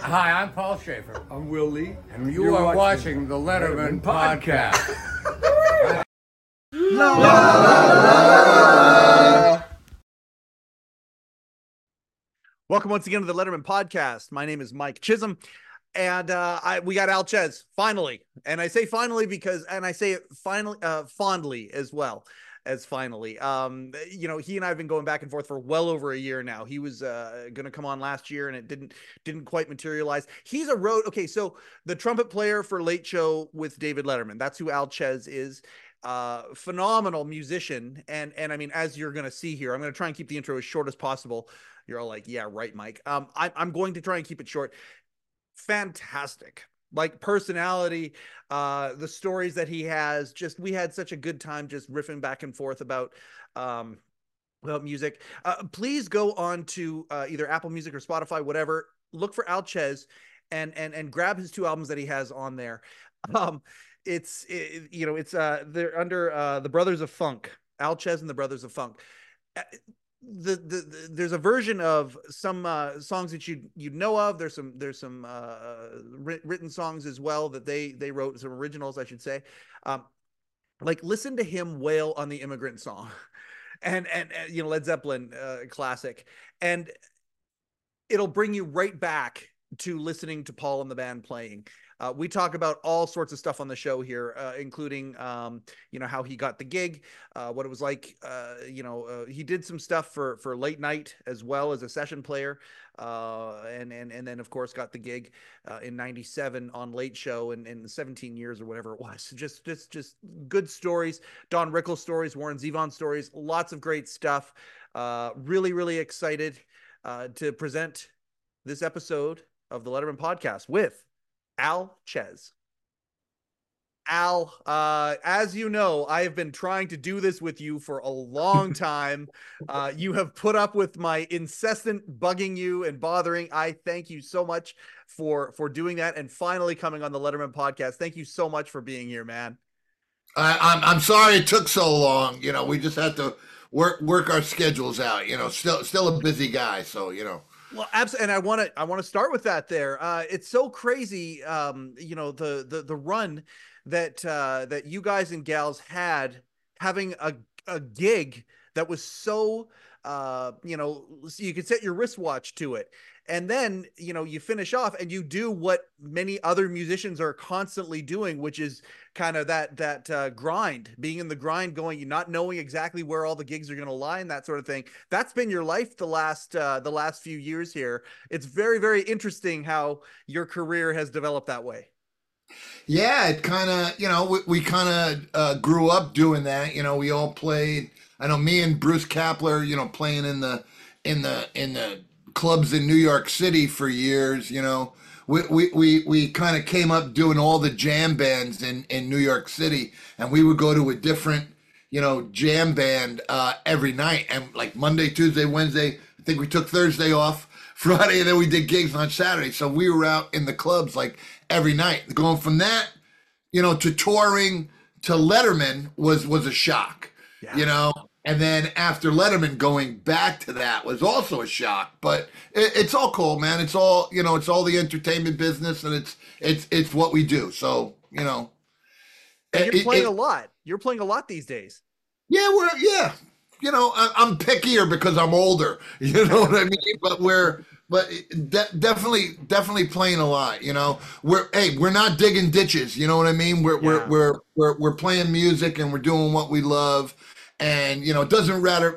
Hi, I'm Paul Schaefer, I'm Will Lee. and you are watching the Letterman Podcast. Welcome once again to the Letterman Podcast. My name is Mike Chisholm, and we got Al Chez finally. And I say finally because, and I say it finally, fondly as well as finally. He and I have been going back and forth for well over a year now. He was going to come on last year, and it didn't quite materialize. He's a road. Okay, so the trumpet player for Late Show with David Letterman. That's who Al Chez is. Phenomenal musician, and I mean, as you're going to see here, I'm going to try and keep the intro as short as possible. You're all like, yeah, right, Mike. I'm going to try and keep it short. Fantastic. Like personality, the stories that he has, we had such a good time just riffing back and forth about music. Please go on to either Apple Music or Spotify, whatever. Look for Al Chez and grab his 2 albums that he has on there. They're under the Brothers of Funk, Al Chez and the Brothers of Funk. There's a version of some songs that you know of. There's some written songs as well that they wrote, some originals, I should say. Like listen to him wail on the Immigrant Song, and Led Zeppelin classic, and it'll bring you right back to listening to Paul and the band playing. We talk about all sorts of stuff on the show here, including, how he got the gig, what it was like. He did some stuff for Late Night as well as a session player. And then of course got the gig in 97 on Late Show and in 17 years or whatever it was. Just good stories, Don Rickles stories, Warren Zevon stories, lots of great stuff. Really, really excited to present this episode of the Letterman Podcast with Al Chez. Al, as you know, I have been trying to do this with you for a long time. You have put up with my incessant bugging you and bothering. I thank you so much for doing that and finally coming on the Letterman Podcast. Thank you so much for being here, man. I'm sorry it took so long. We just had to work our schedules out. Still a busy guy, so. Well, absolutely, and I want to start with that. There, it's so crazy. The run that you guys and gals had, having a gig that was so so you could set your wristwatch to it, and then you finish off and you do what many other musicians are constantly doing, which is kind of that grind, being in the grind, going, not knowing exactly where all the gigs are going to lie and that sort of thing. That's been your life the last few years here. It's very, very interesting how your career has developed that way. Yeah, it kind of, we kind of grew up doing that. We all played. I know me and Bruce Kapler, playing in the clubs in New York City for years. We kind of came up doing all the jam bands in New York City, and we would go to a different, jam band every night. And like Monday, Tuesday, Wednesday, I think we took Thursday off, Friday, and then we did gigs on Saturday. So we were out in the clubs like every night. Going from that, to touring to Letterman was a shock, And then after Letterman, going back to that was also a shock. But it's all cool, man. It's all, it's all the entertainment business, and it's what we do. So, And you're playing a lot. You're playing a lot these days. Yeah, I'm pickier because I'm older. You know what I mean? But definitely playing a lot. We're not digging ditches. You know what I mean? We're playing music and we're doing what we love. And, it doesn't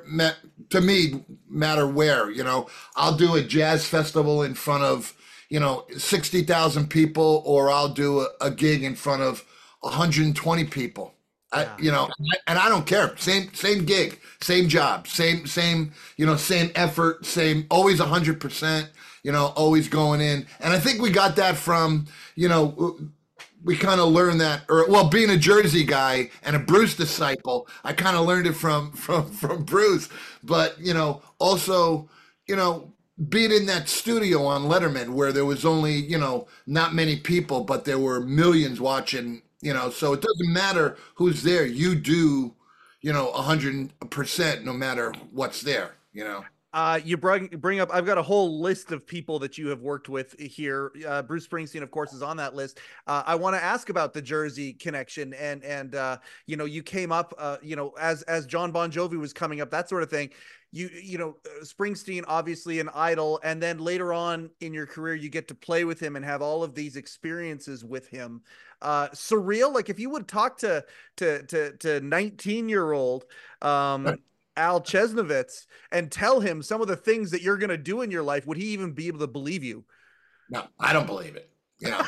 matter where, I'll do a jazz festival in front of, 60,000 people, or I'll do a gig in front of 120 people. Yeah. And I don't care. Same gig, same job, same effort, always 100%, always going in. And I think we got that from, we kind of learned that, being a Jersey guy and a Bruce disciple, I kind of learned it from Bruce. But, also, being in that studio on Letterman where there was only, not many people, but there were millions watching, so it doesn't matter who's there. You do, 100% no matter what's there, You bring up. I've got a whole list of people that you have worked with here. Bruce Springsteen, of course, is on that list. I want to ask about the Jersey connection, and you came up, as John Bon Jovi was coming up, that sort of thing. Springsteen, obviously an idol, and then later on in your career, you get to play with him and have all of these experiences with him. Surreal. Like if you would talk to 19-year-old. Al Chesnovitz and tell him some of the things that you're going to do in your life, would he even be able to believe you? No, I don't believe it.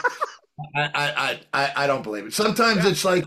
I don't believe it. Sometimes it's like,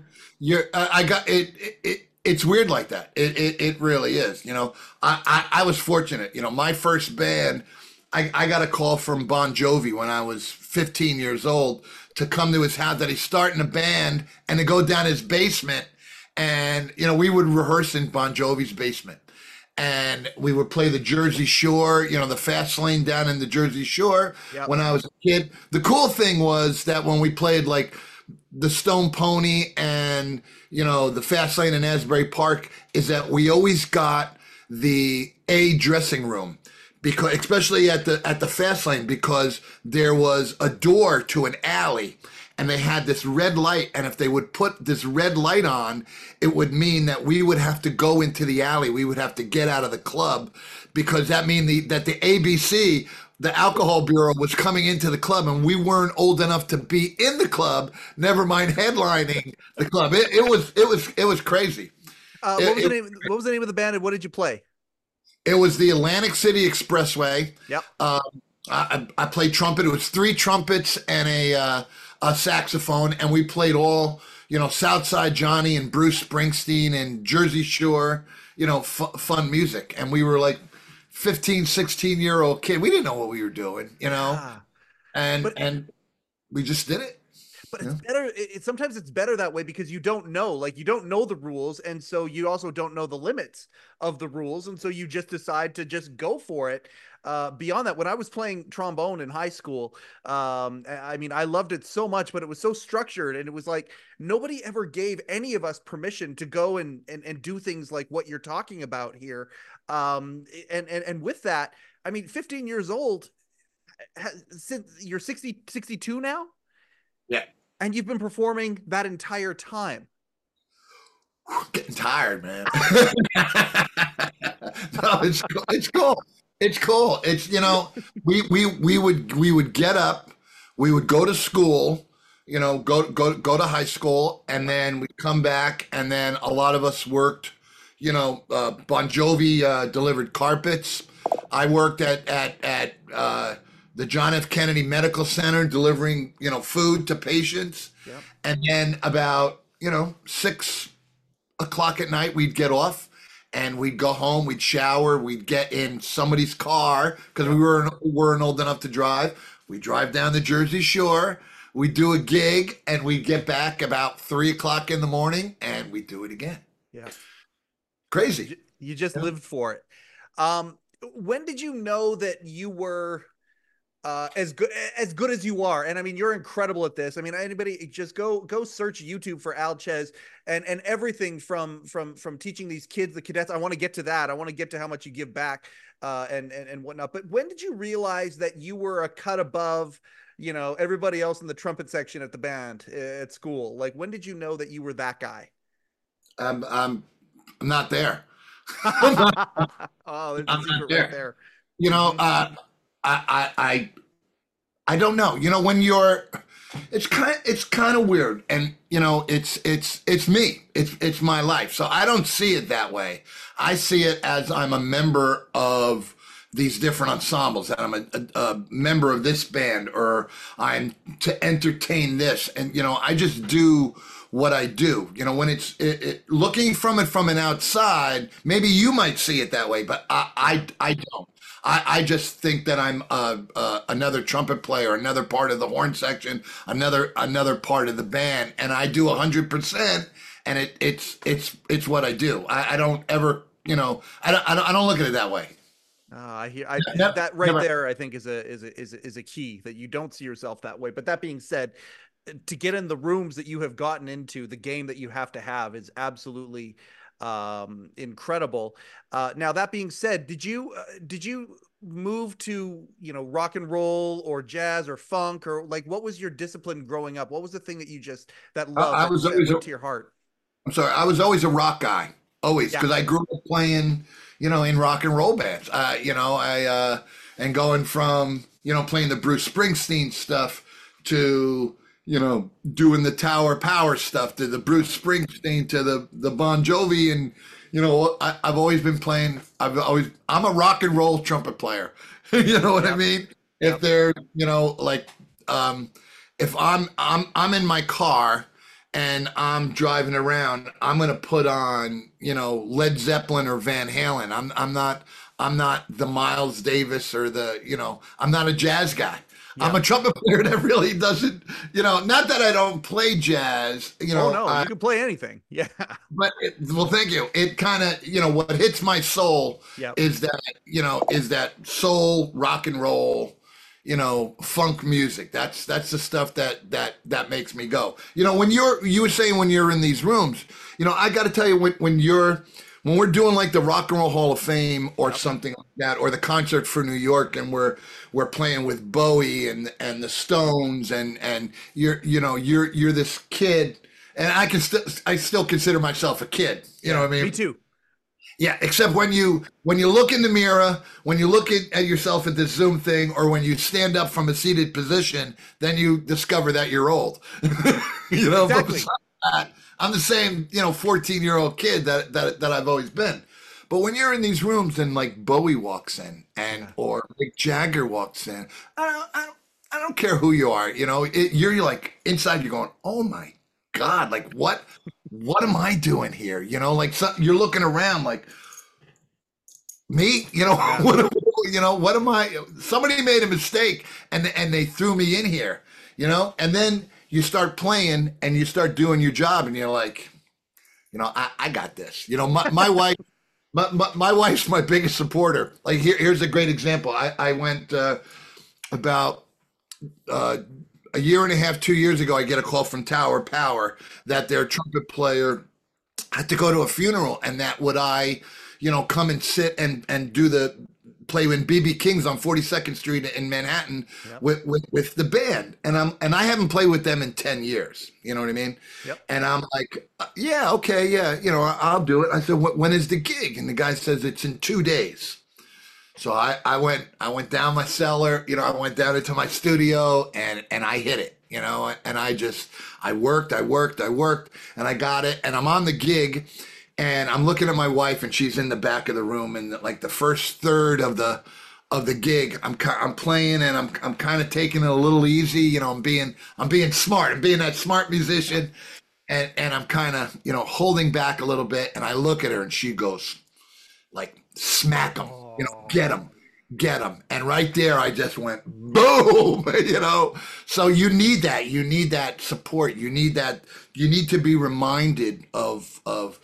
I got it. It's weird like that. It really is. I was fortunate. My first band, I got a call from Bon Jovi when I was 15 years old to come to his house, that he's starting a band, and to go down his basement. And, we would rehearse in Bon Jovi's basement, and we would play the Jersey Shore, the fast lane down in the Jersey Shore. Yep. When I was a kid. The cool thing was that when we played like the Stone Pony and, the fast lane in Asbury Park, is that we always got the A dressing room, because especially at the fast lane, because there was a door to an alley. And they had this red light, and if they would put this red light on, it would mean that we would have to go into the alley. We would have to get out of the club, because that mean that the ABC, the Alcohol Bureau, was coming into the club, and we weren't old enough to be in the club. Never mind headlining the club. It was crazy. What was the name of the band, and what did you play? It was the Atlantic City Expressway. Yep. I played trumpet. It was 3 trumpets and a saxophone, and we played all, Southside Johnny and Bruce Springsteen and Jersey Shore, fun music. And we were like 15, 16-year-old kid. We didn't know what we were doing, and we just did it. But it's better. Sometimes it's better that way, because you don't know the rules. And so you also don't know the limits of the rules. And so you just decide to just go for it. Beyond that, when I was playing trombone in high school, I loved it so much, but it was so structured, and it was like nobody ever gave any of us permission to go and do things like what you're talking about here. And with that, 15 years old, since you're 62 now. Yeah. And you've been performing that entire time. Getting tired, man. No, it's cool. It's cool. It's cool. It's, we would get up, we would go to school, go to high school, and then we'd come back, and then a lot of us worked, Bon Jovi delivered carpets. I worked at the John F. Kennedy Medical Center delivering, food to patients. Yep. And then about, 6 o'clock at night, we'd get off and we'd go home, we'd shower, we'd get in somebody's car, because we weren't old enough to drive. We'd drive down the Jersey Shore, we'd do a gig, and we'd get back about 3 o'clock in the morning, and we'd do it again. Yeah. Crazy. You just lived for it. When did you know that you were as good as you are? And you're incredible at this. Anybody just go search YouTube for Al Ches, and everything from teaching these kids, the cadets. I want to get to that. I want to get to how much you give back, and whatnot. But when did you realize that you were a cut above, everybody else in the trumpet section at the band at school? Like, when did you know that you were that guy? I'm not there. Oh, there's a secret right there. I don't know. When you're, it's kind of weird, and it's me. It's my life. So I don't see it that way. I see it as I'm a member of these different ensembles, that I'm a member of this band, or I'm to entertain this, and I just do what I do. When it's looking from it from an outside, maybe you might see it that way, but I don't. I just think that I'm another trumpet player, another part of the horn section, another part of the band, and I do 100%, and it's what I do. I don't ever, I don't look at it that way. That right there, I think is a key, that you don't see yourself that way. But that being said, to get in the rooms that you have gotten into, the game that you have to have is absolutely incredible. Now that being said, did you move to, rock and roll or jazz or funk, or like what was your discipline growing up? What was the thing that you just that love I that, was that always went to your heart? I'm sorry, I was always a rock guy, always, Yeah. because I grew up playing, in rock and roll bands. And going from, playing the Bruce Springsteen stuff to, doing the Tower Power stuff to the Bruce Springsteen to the Bon Jovi. And, I've always been playing, I'm a rock and roll trumpet player. You know what I Yep. mean? If Yep. they're, like, if I'm in my car and I'm driving around, I'm gonna put on, Led Zeppelin or Van Halen. I'm not the Miles Davis or I'm not a jazz guy. I'm Yeah. a trumpet player that really doesn't, not that I don't play jazz, Oh no, you can play anything. Yeah. well, thank you. It kind of, what hits my soul Yep. is that soul rock and roll, funk music. That's the stuff that makes me go. When you were saying when you're in these rooms, I got to tell you when we're doing like the Rock and Roll Hall of Fame or Yep. something like that, or the concert for New York, and we're playing with Bowie and the Stones, and you're this kid, and I still consider myself a kid. You know what I mean? Me too. Yeah, except when you look in the mirror, when you look at yourself at this Zoom thing, or when you stand up from a seated position, then you discover that you're old. But Exactly. besides that, I'm the same, 14-year-old kid that I've always been. But when you're in these rooms and like Bowie walks in or Mick Jagger walks in, I don't care who you are, you're like inside, you're going, oh my God, like what am I doing here? Like you're looking around like me, Yeah. what am I? Somebody made a mistake and they threw me in here, and then you start playing and you start doing your job and you're like, I got this. My wife, my wife's my biggest supporter. Like here's a great example. I went about a year and a half, 2 years ago. I get a call from Tower Power that their trumpet player had to go to a funeral, and that would I, come and sit and do the play in BB King's on 42nd Street in Manhattan Yep. with the band, and I haven't played with them in 10 years. You know what I mean? Yep. And I'm like, yeah, okay, yeah, I'll do it. I said, when is the gig? And the guy says it's in 2 days. So I went down my cellar, I went down into my studio and I hit it, and I worked, and I got it, and I'm on the gig, and I'm looking at my wife, and she's in the back of the room, and like the first third of the gig, I'm playing, and I'm kind of taking it a little easy, I'm being smart, I'm being that smart musician, and I'm kind of holding back a little bit, and I look at her, and she goes like, smack them, get them. And right there, I just went boom, So you need that support. You need to be reminded of,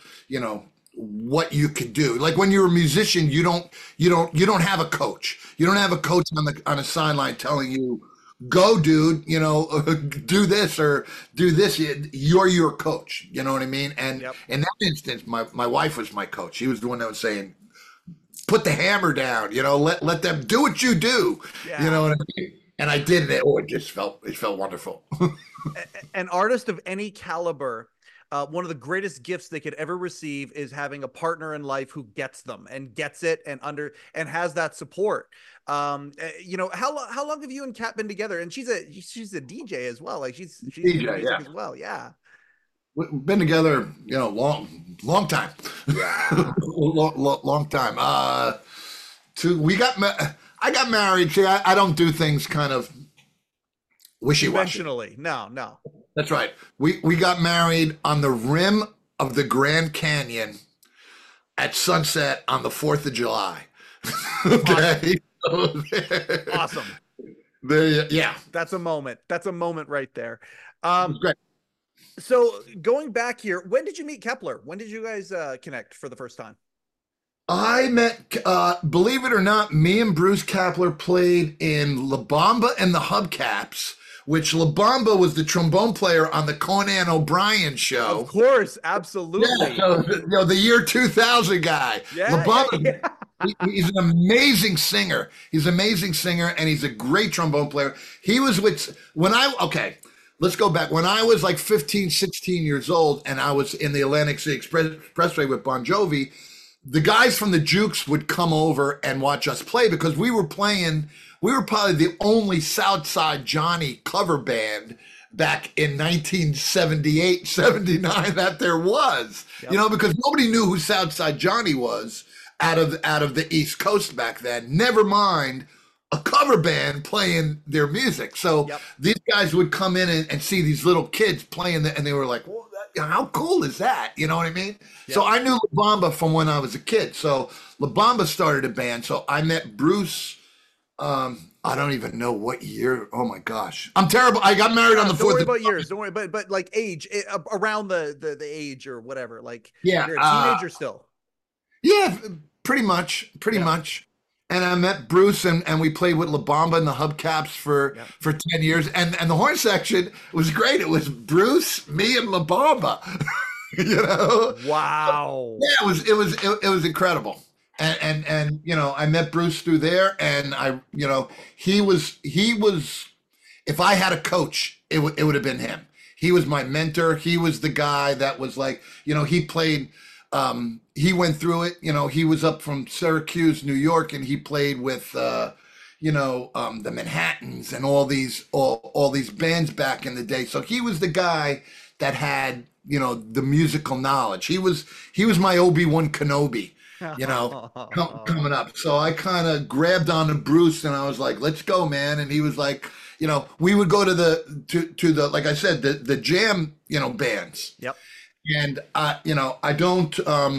what you could do. Like when you're a musician, you don't have a coach. You don't have a coach on a sideline telling you, go dude, do this or do this. You're your coach. You know what I mean? And Yep. in that instance, my wife was my coach. She was the one that was saying, put the hammer down, let them do what you do. Yeah. You know what I mean? And I did it. Oh, it felt wonderful. An artist of any caliber, one of the greatest gifts they could ever receive is having a partner in life who gets them and gets it and has that support. How long have you and Kat been together? And she's a DJ as well. Like she's DJ, into music yeah. as well. Yeah. We've been together, long time. Yeah. long time. I got married. See, I don't do things kind of wishy-washy. Conventionally. No. That's right. We got married on the rim of the Grand Canyon at sunset on the 4th of July. Okay. Awesome. Yeah. That's a moment. That's a moment right there. It's great. So going back here, when did you meet Kepler? When did you guys connect for the first time? I met, believe it or not, me and Bruce Kapler played in La Bamba and the Hubcaps which La Bamba was the trombone player on the Conan O'Brien show. Of course, absolutely. Yeah, so, the year 2000 guy. Yeah, La Bamba, yeah. he's an amazing singer. He's an amazing singer, and he's a great trombone player. He was with, let's go back. When I was like 15, 16 years old, and I was in the Atlantic City Expressway with Bon Jovi, the guys from the Jukes would come over and watch us play because we were probably the only Southside Johnny cover band back in 1978, 79 that there was, because nobody knew who Southside Johnny was out of the East Coast back then, never mind a cover band playing their music. So these guys would come in and see these little kids playing and they were like, well, how cool is that? You know what I mean? So I knew La Bamba from when I was a kid. So La Bamba started a band. So I met Bruce. I don't even know what year. Oh my gosh, I'm terrible. I got married on the 4th. Don't worry about years. Don't worry, but like age, around the age or whatever. Like, yeah, you're a teenager still. Yeah, pretty much. And I met Bruce, and we played with La Bamba and the Hubcaps for 10 years. And the horn section was great. It was Bruce, me, and La Bamba. Wow. Yeah, it was incredible. And I met Bruce through there, and he was if I had a coach, it would have been him. He was my mentor. He was the guy that was like, he played. He went through it. He was up from Syracuse, New York, and he played with the Manhattans and all these bands back in the day. So he was the guy that had the musical knowledge. He was my Obi-Wan Kenobi. Coming up. So I kind of grabbed onto Bruce and I was like, let's go, man. And he was like, we would go to the like I said, the jam, bands. Yep. And I don't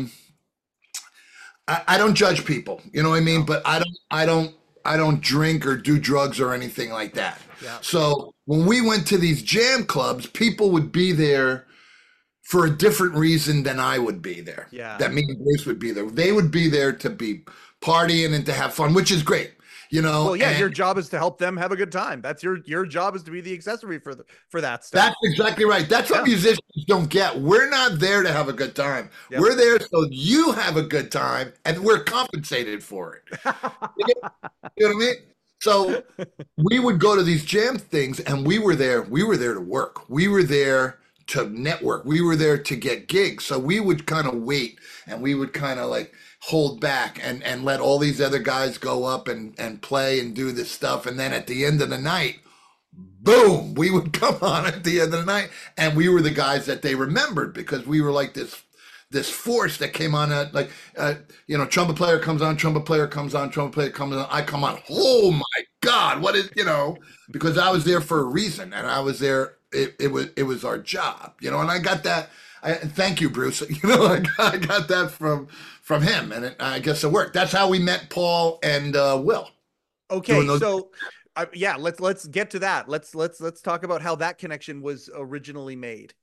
I don't judge people, you know what I mean? No. But I don't drink or do drugs or anything like that. Yeah. So when we went to these jam clubs, people would be there for a different reason than I would be there. Yeah. That me and Bruce would be there. They would be there to be partying and to have fun, which is great. Well, yeah, your job is to help them have a good time. That's your job is to be the accessory for that stuff. That's exactly right. That's what musicians don't get. We're not there to have a good time. Yep. We're there so you have a good time, and we're compensated for it. You know what I mean? So we would go to these jam things, and we were there. We were there to work. We were there to network. We were there to get gigs. So we would kind of wait, and we would kind of like hold back and let all these other guys go up and play and do this stuff. And then at the end of the night, boom, we would come on at the end of the night. And we were the guys that they remembered because we were like this force that came on at trumpet player comes on, trumpet player comes on, trumpet player comes on. I come on. Oh my God. What is, because I was there for a reason and I was there. It was our job, and I got that. Thank you, Bruce. I got that from him, and I guess it worked. That's how we met Paul and Will. Okay, so let's get to that. Let's talk about how that connection was originally made.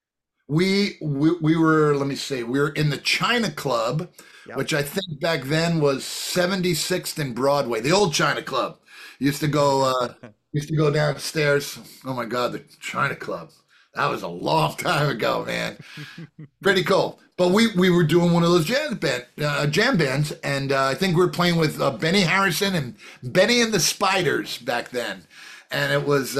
We were, let me see, we were in the China Club, which I think back then was 76th and Broadway, the old China Club. Used to go downstairs. Oh my God, the China Club. That was a long time ago, man. Pretty cool. But we were doing one of those jam bands, and I think we were playing with Benny Harrison and Benny and the Spiders back then. And it was,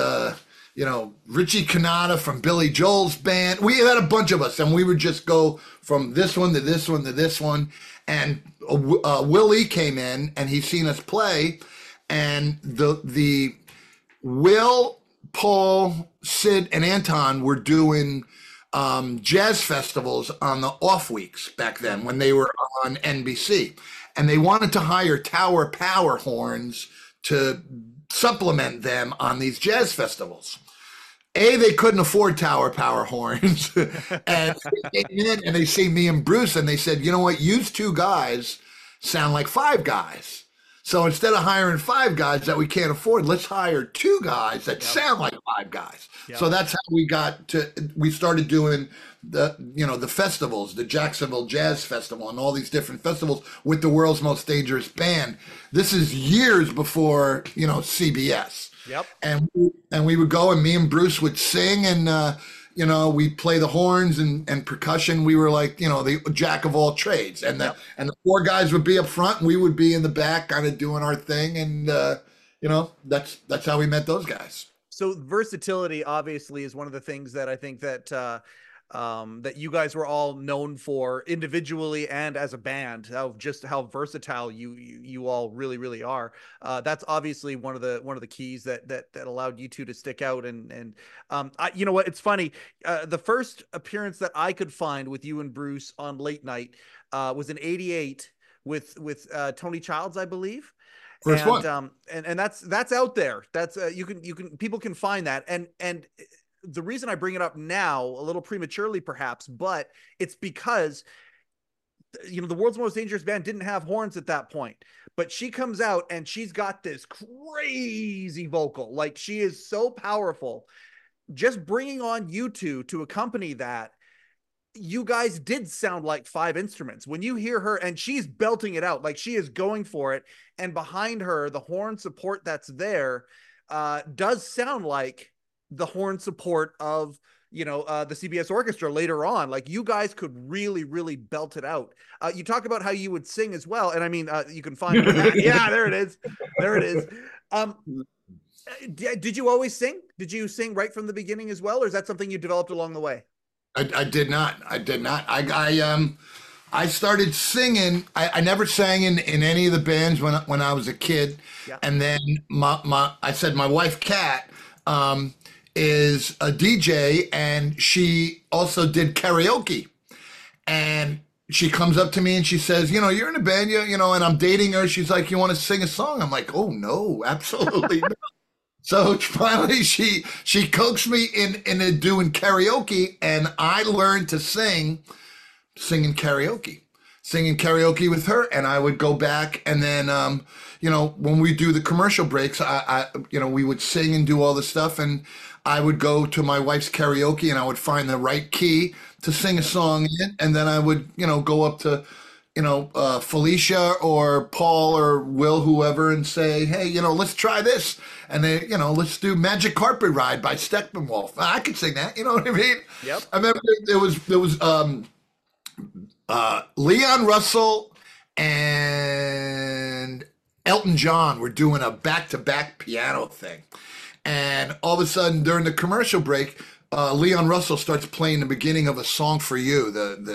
Richie Cannata from Billy Joel's band. We had a bunch of us, and we would just go from this one to this one to this one. And Willie came in, and he seen us play, and the Will, Paul, Sid, and Anton were doing jazz festivals on the off weeks back then when they were on NBC. And they wanted to hire Tower Power horns to supplement them on these jazz festivals. They couldn't afford Tower Power horns. And they came in and they see me and Bruce and they said, you know what, you two guys sound like five guys. So instead of hiring five guys that we can't afford, let's hire two guys that sound like five guys. Yep. So that's how we started doing the festivals, the Jacksonville Jazz Festival and all these different festivals with the World's Most Dangerous Band. This is years before, CBS. Yep. And we would go, and me and Bruce would sing, and we'd play the horns and percussion. We were like, the jack of all trades, and Yep. the four guys would be up front, and we would be in the back, kind of doing our thing, and that's how we met those guys. So versatility obviously is one of the things that I think that that you guys were all known for individually and as a band. How versatile you all really are. That's obviously one of the keys that allowed you two to stick out. And you know what? It's funny. The first appearance that I could find with you and Bruce on Late Night was in '88 with Tony Childs, I believe. First one. And that's out there. That's people can find that. And the reason I bring it up now, a little prematurely perhaps, but it's because the World's Most Dangerous Band didn't have horns at that point, but she comes out and she's got this crazy vocal. Like, she is so powerful. Just bringing on you two to accompany that, you guys did sound like five instruments when you hear her, and she's belting it out. Like, she is going for it. And behind her, the horn support that's there does sound like the horn support of, the CBS Orchestra later on. Like, you guys could really belt it out. You talk about how you would sing as well. And I mean, you can find that. Yeah, there it is. There it is. Did you always sing? Did you sing right from the beginning as well? Or is that something you developed along the way? I did not. I started singing. I never sang in any of the bands when I was a kid. Yeah. And then I said my wife Kat is a DJ, and she also did karaoke. And she comes up to me and she says, you're in a band, and I'm dating her. She's like, you want to sing a song? I'm like, oh no, absolutely not. So finally she coaxed me into doing karaoke, and I learned to singing karaoke with her. And I would go back, and then, when we do the commercial breaks, we would sing and do all the stuff. And I would go to my wife's karaoke, and I would find the right key to sing a song in. And then I would, go up to, Felicia or Paul or Will, whoever, and say, hey, let's try this. And then, let's do Magic Carpet Ride by Steppenwolf. I could sing that. You know what I mean? Yep. I remember there was Leon Russell and Elton John were doing a back-to-back piano thing. And all of a sudden, during the commercial break, Leon Russell starts playing the beginning of a Song for You,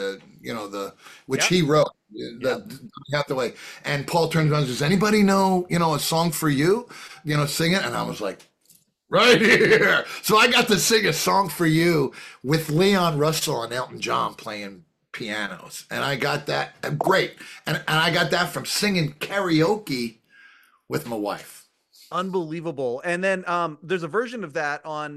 which he wrote. Hathaway. And Paul turns around and says, anybody know, a Song for You? Sing it. And I was like, right here. So I got to sing a Song for You with Leon Russell and Elton John playing pianos. And I got that great. And I got that from singing karaoke with my wife. Unbelievable. And then there's a version of that on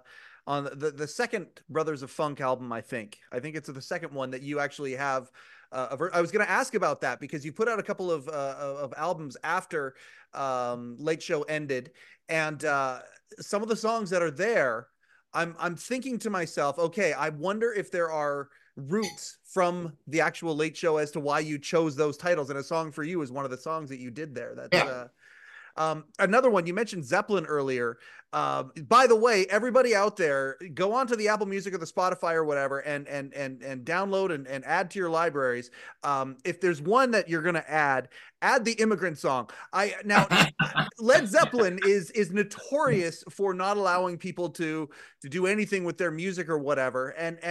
the second Brothers of Funk album. I think it's the second one that you actually have. I was going to ask about that because you put out a couple of albums after Late Show ended, and some of the songs that are there, I'm thinking to myself, okay, I wonder if there are roots from the actual Late Show as to why you chose those titles. And A Song for You is one of the songs that you did there. That's another one. You mentioned Zeppelin earlier. By the way, everybody out there, go onto the Apple Music or the Spotify or whatever, and download and add to your libraries. If there's one that you're going to add the Immigrant Song. Now Led Zeppelin is notorious for not allowing people to do anything with their music or whatever.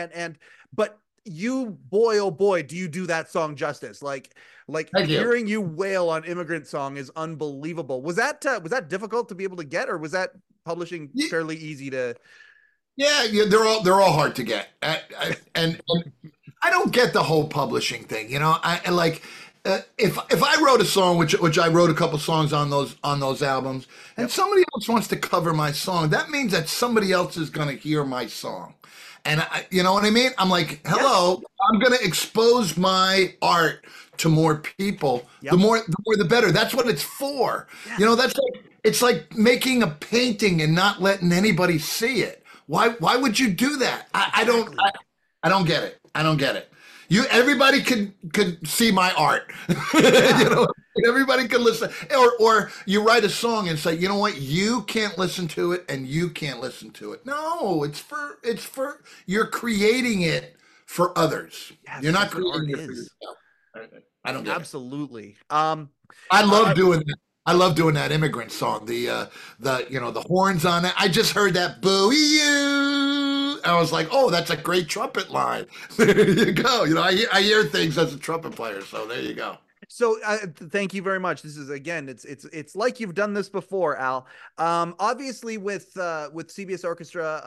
But you, boy, oh boy, do you do that song justice. Like hearing you wail on Immigrant Song is unbelievable. Was that difficult to be able to get, or was that publishing fairly easy to? Yeah, they're all hard to get. And I don't get the whole publishing thing. I like if I wrote a song, which I wrote a couple songs on those albums, and somebody else wants to cover my song, that means that somebody else is going to hear my song. And you know what I mean? I'm like, hello, I'm going to expose my art to more people. Yep. The more the better. That's what it's for. Yeah. It's like making a painting and not letting anybody see it. Why would you do that? I don't get it. I don't get it. Everybody could see my art. Yeah. Everybody could listen. Or you write a song and say, you know what, you can't listen to it and you can't listen to it. No, it's for you're creating it for others. Yes, You're not that's what art creating it for is. yourself. I don't get it. Absolutely. I love I, doing that. I love doing that immigrant song. The horns on it. I just heard that boo you. I was like, oh, that's a great trumpet line. There you go. I hear things as a trumpet player, so there you go. so thank you very much. This is again, it's like you've done this before, Al. Obviously with CBS Orchestra,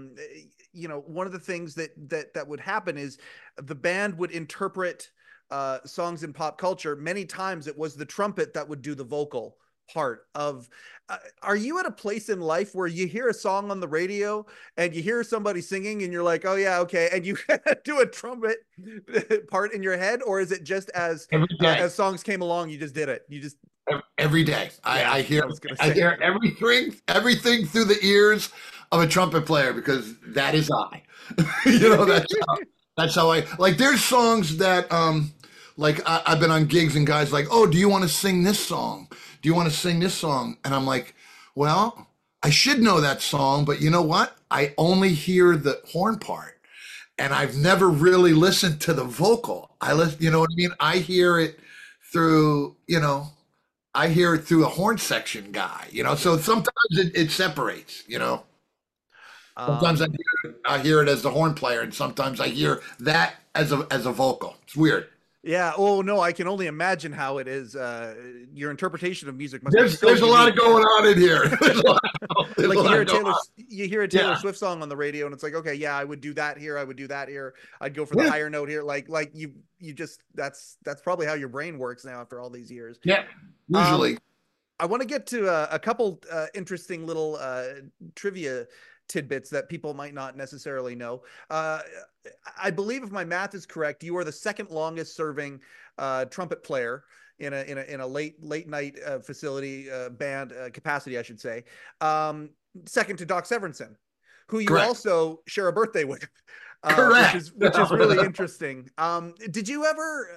one of the things that would happen is the band would interpret songs in pop culture. Many times it was the trumpet that would do the vocal part of. Are you at a place in life where you hear a song on the radio and you hear somebody singing and you're like, oh yeah, okay, and you do a trumpet part in your head, or is it just Every day. as songs came along, you just did it? You just Every day. yeah, I hear I was gonna I say. hear everything through the ears of a trumpet player because that is I. That's how I like. There's songs that like I've been on gigs and guys like, oh, do you want to sing this song? Do you want to sing this song? And I'm like, well, I should know that song, but you know what? I only hear the horn part, and I've never really listened to the vocal. You know what I mean? I hear it through, I hear it through a horn section guy, so sometimes it separates, sometimes Um, I hear it as the horn player and sometimes I hear that as a vocal. It's weird. yeah. Oh no, I can only imagine how it is. Your interpretation of music must be There's so there's a lot of unique. going on in here. There's Like a lot of going on. you hear a Taylor Yeah. Swift song on the radio, and it's like, okay, yeah, I would do that here. I would do that here. I'd go for the Yeah. higher note here. Like you just that's probably how your brain works now after all these years. Yeah. Um, Usually. I want to get to a couple interesting little trivia tidbits that people might not necessarily know. Uh, I believe, if my math is correct, you are the second longest serving trumpet player in a late night facility band capacity, I should say. Second to Doc Severinsen, who you Correct. also share a birthday with, Correct. which is really interesting. Did you ever?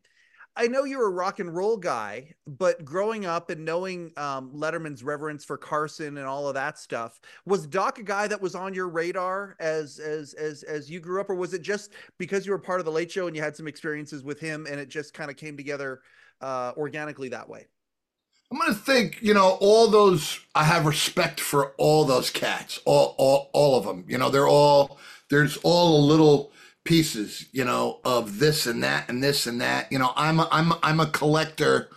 I know you're a rock and roll guy, but growing up and knowing Letterman's reverence for Carson and all of that stuff, was Doc a guy that was on your radar as you grew up, or was it just because you were part of the Late Show and you had some experiences with him and it just kind of came together organically that way? I'm gonna think, all those. I have respect for all those cats, all of them. There's all little pieces, of this and that and this and that. I'm a collector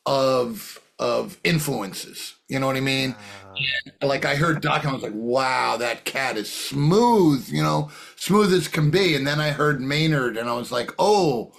of influences. You know what I mean? Like I heard Doc and I was like, wow, that cat is smooth, smooth as can be. And then I heard Maynard and I was like, oh.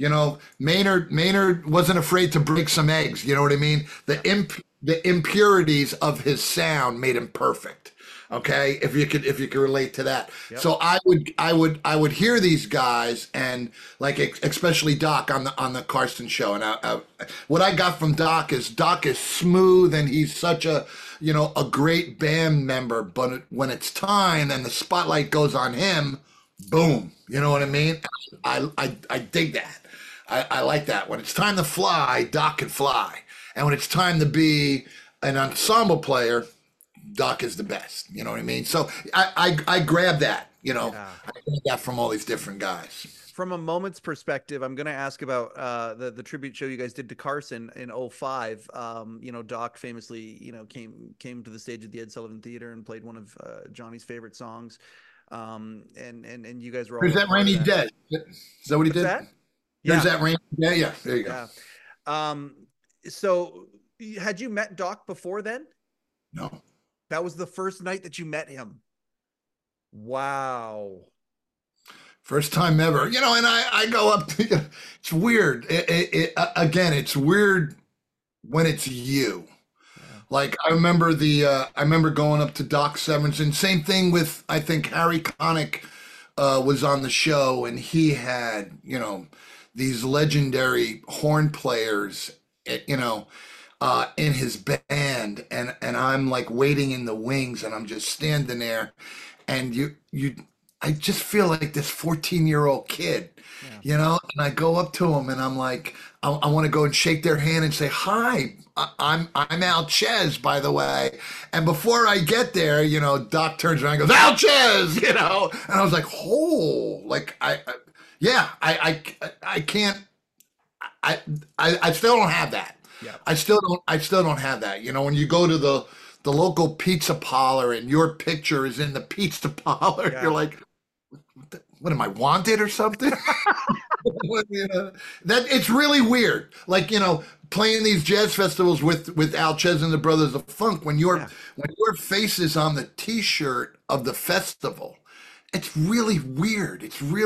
Maynard wasn't afraid to break some eggs. You know what I mean? The impurities of his sound made him perfect. Okay, if you could relate to that. Yep. So I would hear these guys and like especially Doc on the Carson show, and what I got from Doc is smooth and he's such a great band member. But when it's time and the spotlight goes on him, boom. You know what I mean? I dig that. I like that. When it's time to fly, Doc can fly. And when it's time to be an ensemble player, Doc is the best. You know what I mean? So I grab that, Yeah. I grab that from all these different guys. From a moment's perspective, I'm going to ask about the tribute show you guys did to Carson in '05. Doc famously, came to the stage at the Ed Sullivan Theater and played one of Johnny's favorite songs. And you guys were all There's a that part of rainy that. day. Is that what he What's did? that? There's Yeah, that rainy day. Yeah, there you go. yeah. So had you met Doc before then? No. That was the first night that you met him. Wow. First time ever, and I go up to, it's weird. Again, it's weird when it's you. Yeah. Like I remember going up to Doc Severinsen. Same thing with I think Harry Connick was on the show, and he had these legendary horn players, in his band, and I'm like waiting in the wings, and I'm just standing there, and I just feel like this 14-year-old kid, Yeah. and I go up to him and I'm like, I want to go and shake their hand and say, hi, I'm Al Ches, by the way. And before I get there, Doc turns around and goes, Al Ches, and I was like, oh, like yeah, I can't, I still don't have that. Yeah. I still don't have that. When you go to the local pizza parlor and your picture is in the pizza parlor, Yeah. you're like, what am I, wanted or something? That it's really weird. Like, playing these jazz festivals with Al Ches and the Brothers of Funk, when Yeah. your face is on the t-shirt of the festival, it's really weird.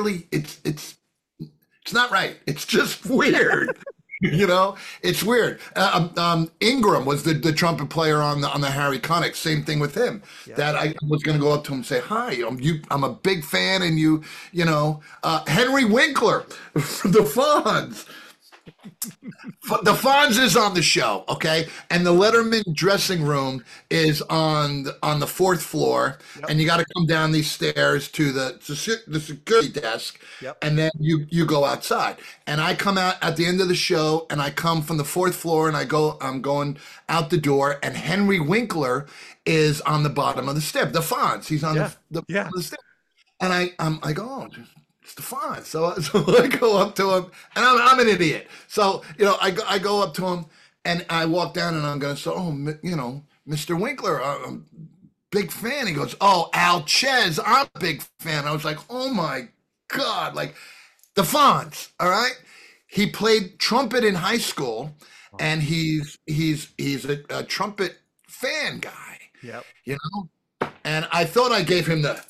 It's not right. It's just weird. It's weird. Ingram was the trumpet player on the Harry Connick. Same thing with him. Yeah. That I was going to go up to him and say, "Hi, I'm a big fan," and Henry Winkler from the Fonz. The Fonz is on the show, okay, and the Letterman dressing room is on the fourth floor, Yep. and you got to come down these stairs to the security desk, Yep. and then you go outside. And I come out at the end of the show, and I come from the fourth floor, and I'm going out the door, and Henry Winkler is on the bottom of the step. The Fonz, he's on Yeah. the Yeah. bottom of the step, and I go, oh, it's the Fonz. So I go up to him, and I'm an idiot. So I go up to him, and I walk down, and I'm going to say, oh, Mr. Winkler, I'm a big fan. He goes, oh, Al Ches, I'm a big fan. I was like, oh my God, like the Fonz. All right, he played trumpet in high school, and he's a trumpet fan guy. Yep. And I thought I gave him the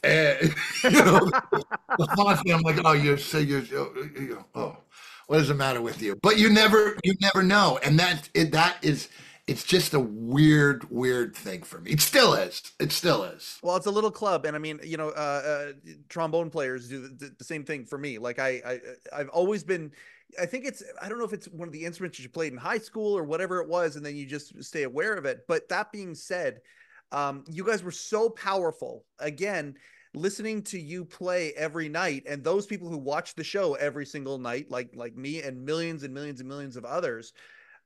the Fonz thing. I'm like, oh, oh, what is the matter with you? But you never know, and it's just a weird thing for me. It still is. Well, it's a little club, and I mean, trombone players do the same thing for me. Like I've always been. I think I don't know if it's one of the instruments you played in high school or whatever it was, and then you just stay aware of it. But that being said, you guys were so powerful. Again, listening to you play every night, and those people who watch the show every single night, like me and millions and millions and millions of others,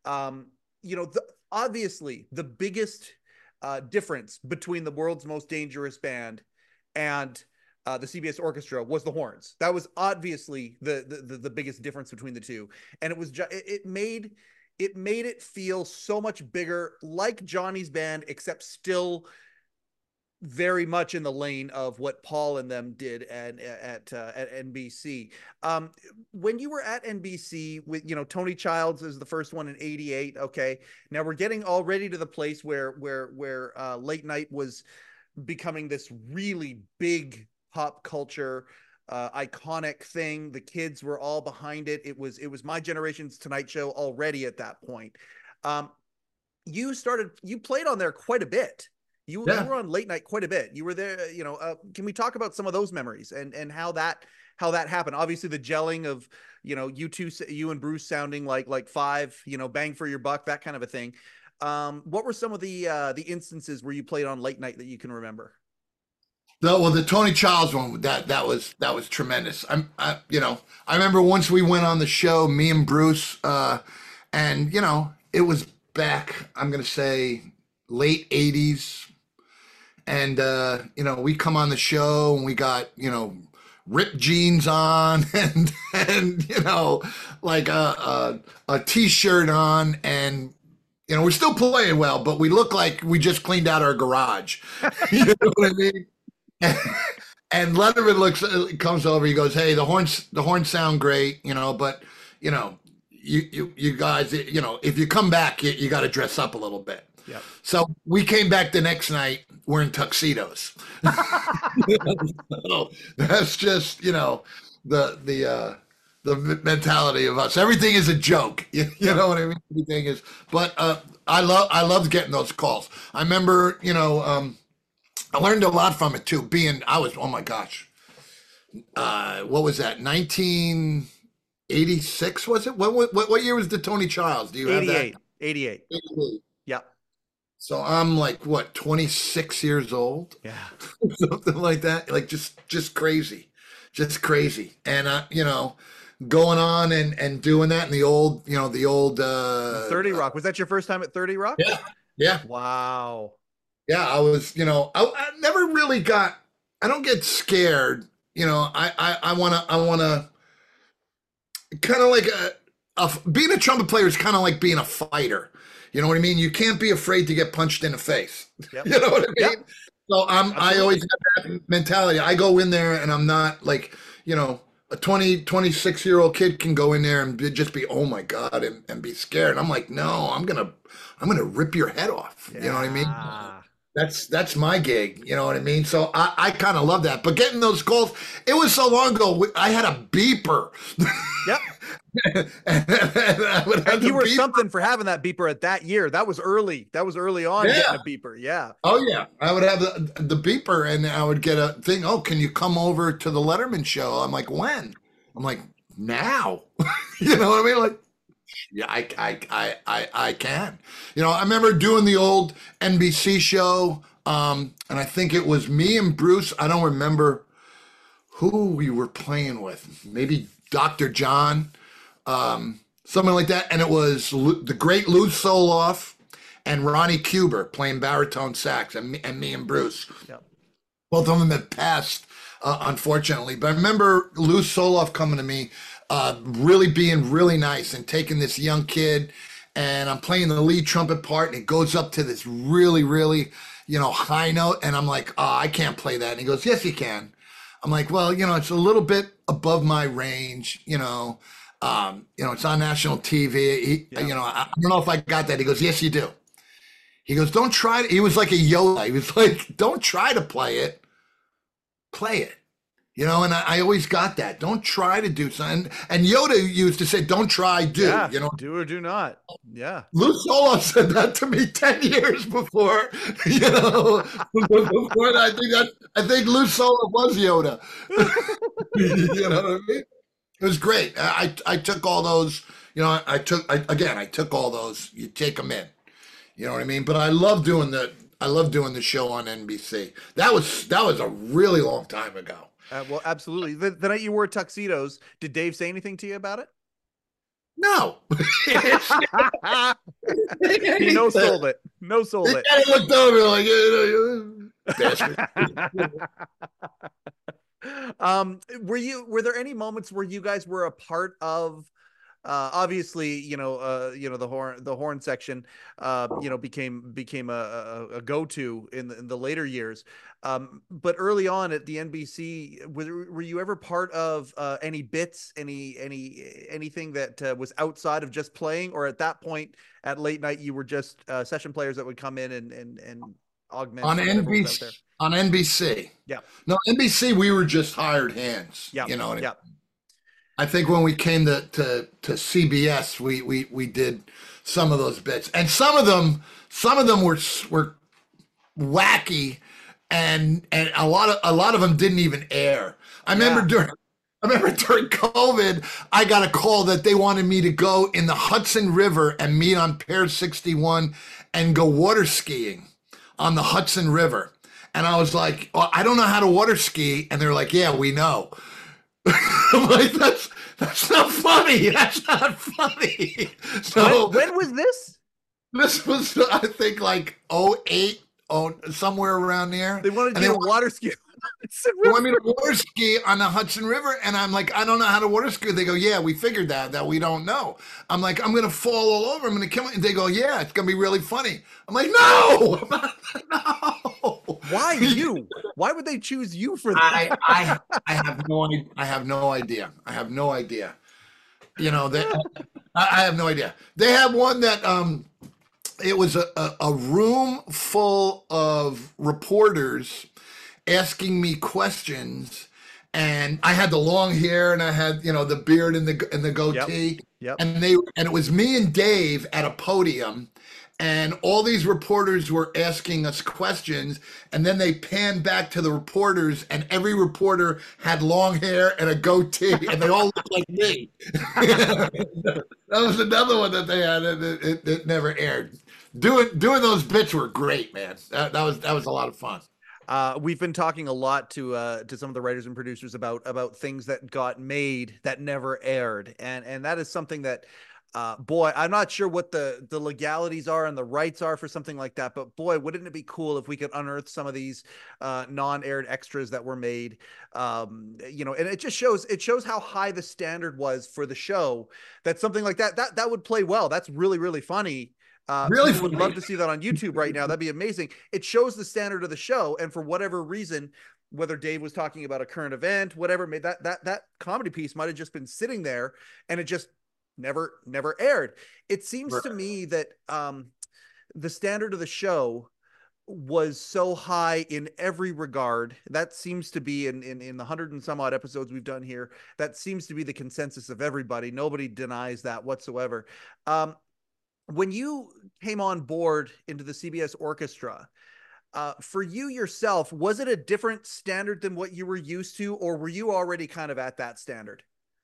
obviously the biggest difference between the world's most dangerous band and the CBS Orchestra was the horns. That was obviously the biggest difference between the two, and it was it made it feel so much bigger, like Johnny's band, except still very much in the lane of what Paul and them did at NBC. When you were at NBC with, Tony Childs is the first one in '88. Okay. Now we're getting already to the place where late night was becoming this really big pop culture, iconic thing. The kids were all behind it. It was my generation's Tonight Show already at that point. You played on there quite a bit. You were on late night quite a bit. You were there, can we talk about some of those memories and how that happened? Obviously the gelling of, you and Bruce sounding like Five, bang for your buck, that kind of a thing. What were some of the instances where you played on late night that you can remember? The Tony Childs one, that was tremendous. I remember once we went on the show, me and Bruce, and it was back, I'm going to say late 80s. And, we come on the show and we got, ripped jeans on and like a t-shirt on, and, we're still playing well, but we look like we just cleaned out our garage. You know what I mean? And Letterman comes over, he goes, hey, the horns sound great, but, you guys, if you come back, you got to dress up a little bit. Yep. So we came back the next night wearing tuxedos. So that's just, the mentality of us. Everything is a joke. You know what I mean? Everything is, but I loved getting those calls. I remember, I learned a lot from it too. Oh my gosh. What was that? 1986 was it? What year was the Tony Childs? Do you have that? 88. 88. Yeah. So I'm like, what, 26 years old? Yeah. Something like that. Like just crazy. Just crazy. And going on and doing that in the old 30 Rock. Was that your first time at 30 Rock? yeah. Yeah. Wow. Yeah, I was, I never really I don't get scared. I want to kind of like being a trumpet player is kind of like being a fighter. You know what I mean? You can't be afraid to get punched in the face. Yep. You know what I mean? Yep. So I Absolutely. always have that mentality. I go in there and I'm not like, a 26-year-old kid can go in there and just be, oh my God, and be scared. And I'm like, no, I'm gonna rip your head off. You know what I mean? Yeah. That's my gig. You know what I mean? So I kind of love that. But getting those calls, it was so long ago. I had a beeper. Yep. and I would have And you the were beeper. something for having that beeper at that year. That was early. That was early on Yeah. getting a beeper. Yeah. Oh yeah, I would have the beeper, and I would get a thing. Oh, can you come over to the Letterman show? I'm like, when? I'm like, now. You know what I mean? Like, yeah, I can. I remember doing the old NBC show, and I think it was me and Bruce. I don't remember who we were playing with. Maybe Dr. John, something like that. And it was the great Lou Soloff and Ronnie Cuber playing baritone sax, and me and Bruce. Yep. Both of them had passed, unfortunately. But I remember Lou Soloff coming to me, really being really nice and taking this young kid, and I'm playing the lead trumpet part, and it goes up to this really, really, high note, and I'm like, oh, I can't play that. And he goes, yes, you can. I'm like, well, it's a little bit above my range, it's on national TV. I don't know if I got that. He goes, yes, you do. He goes, don't try to, he was like a Yoda. He was like, don't try to play it, play it. And I always got that. Don't try to do something. And Yoda used to say, don't try, do. Yeah. Do or do not. Yeah. Lou Soloff said that to me 10 years before, before that. I think Lou Soloff was Yoda. You know what I mean? It was great. I took all those, I took all those, you take them in. You know what I mean? But I love doing the show on NBC. That was a really long time ago. Well, absolutely. The night you wore tuxedos, did Dave say anything to you about it? No. He no-sold it. No-sold it. He looked over like, Were there any moments where you guys were a part of, obviously, the horn section, became a go-to in the later years. But early on at the NBC, were you ever part of any bits, anything that was outside of just playing, or at that point at late night you were just session players that would come in and augment on NBC? On NBC, yeah. No, NBC, we were just hired hands. Yeah, you know what I mean? Yeah. I think when we came to CBS, we did some of those bits, and some of them were wacky, and a lot of them didn't even air. I remember during COVID, I got a call that they wanted me to go in the Hudson River and meet on Pier 61 and go water skiing on the Hudson River. And I was like, well, I don't know how to water ski. And they're like, yeah, we know. I'm like, that's not funny. That's not funny. So when was this? This was, I think, like 08, somewhere around there. They wanted you to water ski. They want me to water ski on the Hudson River, and I'm like, I don't know how to water ski. They go, yeah, we figured that we don't know. I'm like, I'm gonna fall all over. I'm gonna kill it. And they go, yeah, it's gonna be really funny. I'm like, no, no. Why you? Why would they choose you for that? I have no idea. I have no idea. I have no idea. I have no idea. They had one that it was a room full of reporters asking me questions, and I had the long hair and I had the beard and the goatee. Yep. And it was me and Dave at a podium, and all these reporters were asking us questions, and then they panned back to the reporters, and every reporter had long hair and a goatee, and they all looked like me. That was another one that they had. It never aired. doing those bits were great, man. That was a lot of fun. We've been talking a lot to some of the writers and producers about things that got made that never aired, and that is something that, boy, I'm not sure what the legalities are and the rights are for something like that, but boy, wouldn't it be cool if we could unearth some of these non-aired extras that were made, and it just shows how high the standard was for the show, that something like that would play well. That's really, really funny. Really People would funny. love to see that on YouTube right now. That'd be amazing. It shows the standard of the show, and for whatever reason, whether Dave was talking about a current event, whatever, made that comedy piece might have just been sitting there, and it just never aired. It seems to me that the standard of the show was so high in every regard. That seems to be in the 100 and some odd episodes we've done here. That seems to be the consensus of everybody. Nobody denies that whatsoever. When you came on board into the CBS orchestra, for you yourself, was it a different standard than what you were used to, or were you already kind of at that standard?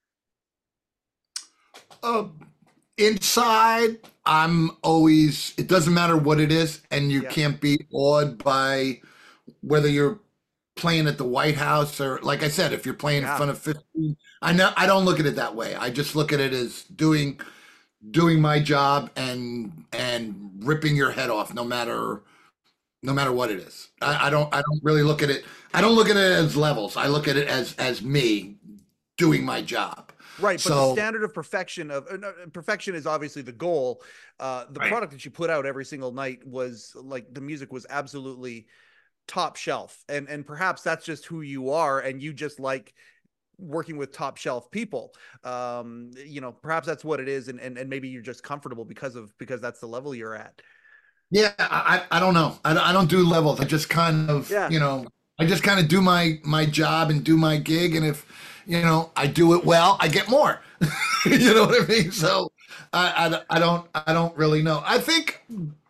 Inside, it doesn't matter what it is, and you can't be awed by whether you're playing at the White House or, like I said, if you're playing in front of 15. I don't look at it that way. I just look at it as doing my job and ripping your head off, no matter what it is. I don't really look at it. I don't look at it as levels. I look at it as me doing my job. Right, but the standard of perfection is obviously the goal. The product that you put out every single night was like, the music was absolutely top shelf, and perhaps that's just who you are, and you just like working with top shelf people. Perhaps that's what it is, and maybe you're just comfortable because that's the level you're at. Yeah, I don't know. I don't do levels. I just kind of I just kind of do my job and do my gig, and if I do it well, I get more. You know what I mean? So I don't really know. I think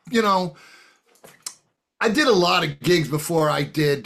I did a lot of gigs before I did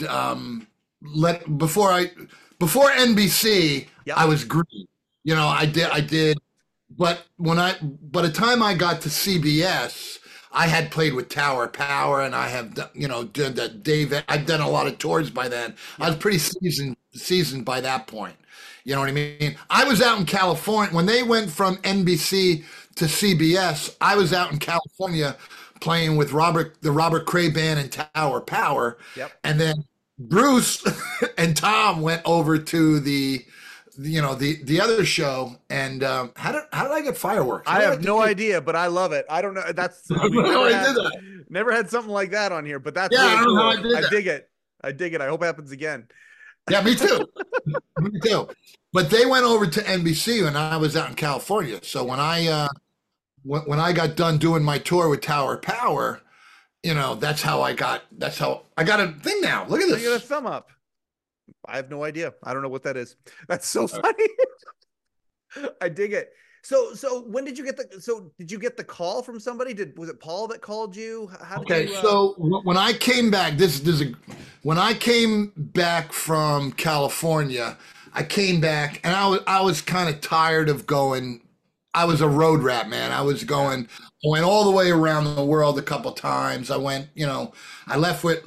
before NBC. I was green. I did, but by the time I got to CBS, I had played with Tower Power, and I have did that Dave. I've done a lot of tours by then. I was pretty seasoned by that point. You know what I mean? I was out in California when they went from NBC to CBS. I was out in California playing with the Robert Cray Band and Tower Power. Yep. And then Bruce and Tom went over to the other show. And how did I get Fireworks? I have no idea, but I love it. I don't know. That's never had something like that on here, but that's really I don't cool. know how I did that. I dig it. I hope it happens again. Yeah, me too. Me too. But they went over to NBC and I was out in California. So when I got done doing my tour with Tower Power, that's how I got a thing now. Look at this. You got a thumb up. I have no idea. I don't know what that is. That's so funny. I dig it. So when did you get did you get the call from somebody? Was it Paul that called you? So when I came back, when I came back from California, I came back and I was kind of tired of going. I was a road rat, man. I went all the way around the world a couple times. I went, I left with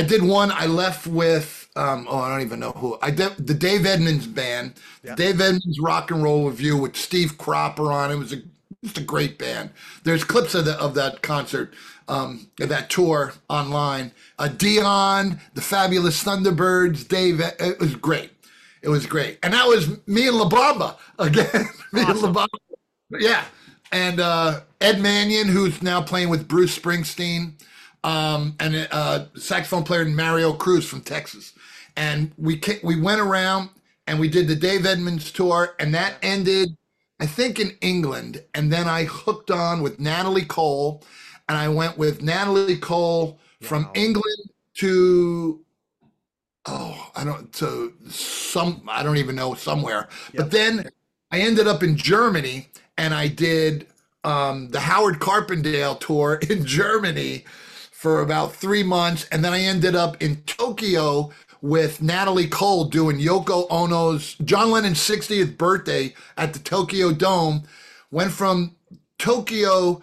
I don't even know who. I did the Dave Edmunds band, Dave Edmunds Rock and Roll Review with Steve Cropper on. It was just a great band. There's clips of that concert, of that tour online. Dion, the Fabulous Thunderbirds, Dave. It was great. It was great, and that was me and La Bamba again. Me and La Bamba. Yeah, and Ed Mannion, who's now playing with Bruce Springsteen, and saxophone player Mario Cruz from Texas. And we went around and we did the Dave Edmunds tour, and that ended, I think, in England. And then I hooked on with Natalie Cole, and I went with Natalie Cole from England to I don't even know, somewhere. Yep. But then I ended up in Germany, and I did the Howard Carpendale tour in Germany for about 3 months. And then I ended up in Tokyo with Natalie Cole doing Yoko Ono's John Lennon's 60th birthday at the Tokyo Dome. Went from Tokyo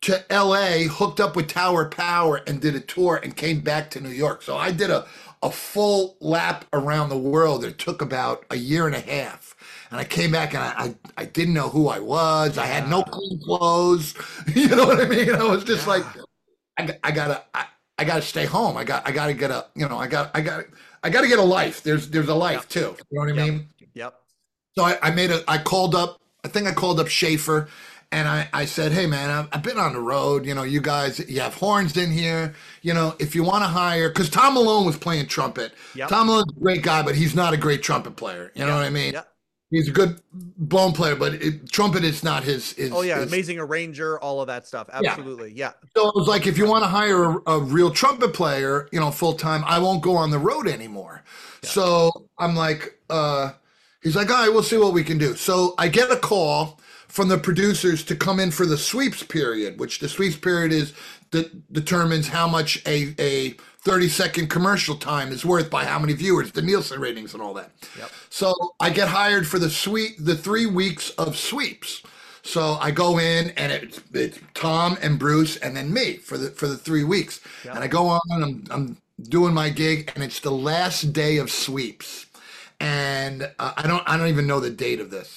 to LA, hooked up with Tower Power, and did a tour and came back to New York. So I did a full lap around the world. It took about a year and a half. And I came back and I didn't know who I was. I had no clean clothes. You know what I mean? I was just like, I gotta stay home. I gotta get a, you know, I gotta get a life. There's a life too. You know what I mean? Yep. So I called up, I think I called up Schaefer, and I said, hey man, I've been on the road. You know, you guys, you have horns in here. You know, if you want to hire, because Tom Malone was playing trumpet. Yep. Tom Malone's a great guy, but he's not a great trumpet player. You know what I mean? Yep. He's a good bone player, but trumpet is not his. Oh yeah, his, amazing arranger, all of that stuff. Absolutely, yeah. So it was like, if you want to hire a real trumpet player, you know, full time, I won't go on the road anymore. Yeah. So I'm like, he's like, all right, we'll see what we can do. So I get a call from the producers to come in for the sweeps period, which the sweeps period is that determines how much a 30-second commercial time is worth by how many viewers, the Nielsen ratings and all that. Yep. So I get hired for the 3 weeks of sweeps. So I go in and it's Tom and Bruce and then me for the 3 weeks. Yep. And I go on and I'm doing my gig, and it's the last day of sweeps. And I don't even know the date of this.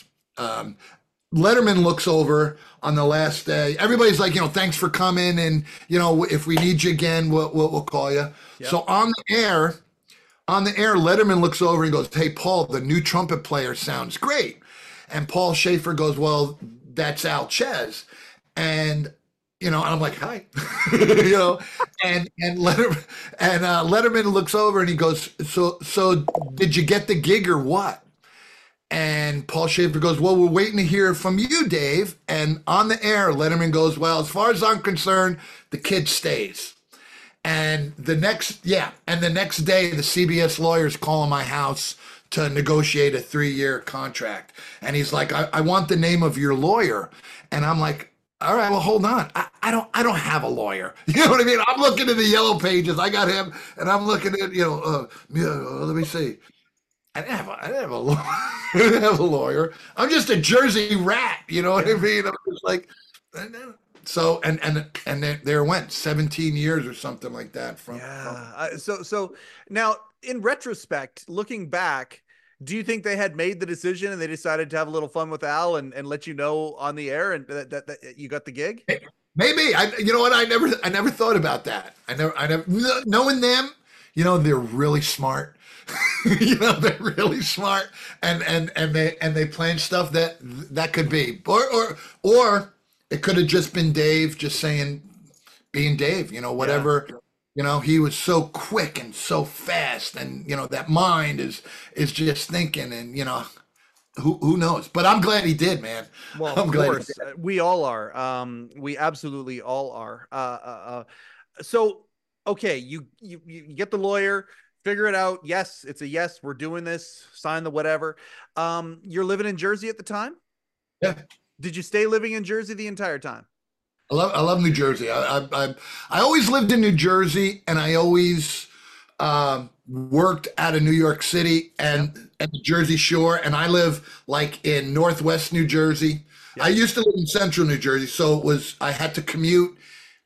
Letterman looks over on the last day. Everybody's like, you know, thanks for coming, and you know, if we need you again, we'll call you. Yep. So on the air, Letterman looks over and goes, hey Paul, the new trumpet player sounds great. And Paul Schaefer goes, well, that's Al Chez. And you know, and I'm like, hi, you know, and Letterman looks over and he goes, so did you get the gig or what? And Paul Schaefer goes, well, we're waiting to hear from you, Dave. And on the air, Letterman goes, well, as far as I'm concerned, the kid stays. And the next day, the CBS lawyers call my house to negotiate a 3-year contract. And he's like, I want the name of your lawyer. And I'm like, all right, well, hold on. I don't have a lawyer. You know what I mean? I'm looking at the yellow pages. I got him, and I'm looking at, you know, let me see. I didn't have a lawyer. I'm just a Jersey rat. You know what I mean? I'm just like, so, and there went 17 years or something like that. So now in retrospect, looking back, do you think they had made the decision and they decided to have a little fun with Al and let you know on the air and that you got the gig? Maybe. You know what? I never thought about that. I never knowing them, you know, they're really smart. You know, they're really smart, and they plan stuff that could be, or it could have just been Dave just being Dave. You know, whatever. Yeah. You know, he was so quick and so fast, and you know that mind is just thinking, and you know, who knows? But I'm glad he did, man. Well, of course, we all are. We absolutely all are. So okay, you get the lawyer. Figure it out. Yes, it's a yes. We're doing this. Sign the whatever. You're living in Jersey at the time? Yeah. Did you stay living in Jersey the entire time? I love New Jersey. I always lived in New Jersey, and I always worked out of New York City and at the Jersey Shore. And I live like in Northwest New Jersey. Yep. I used to live in Central New Jersey, so I had to commute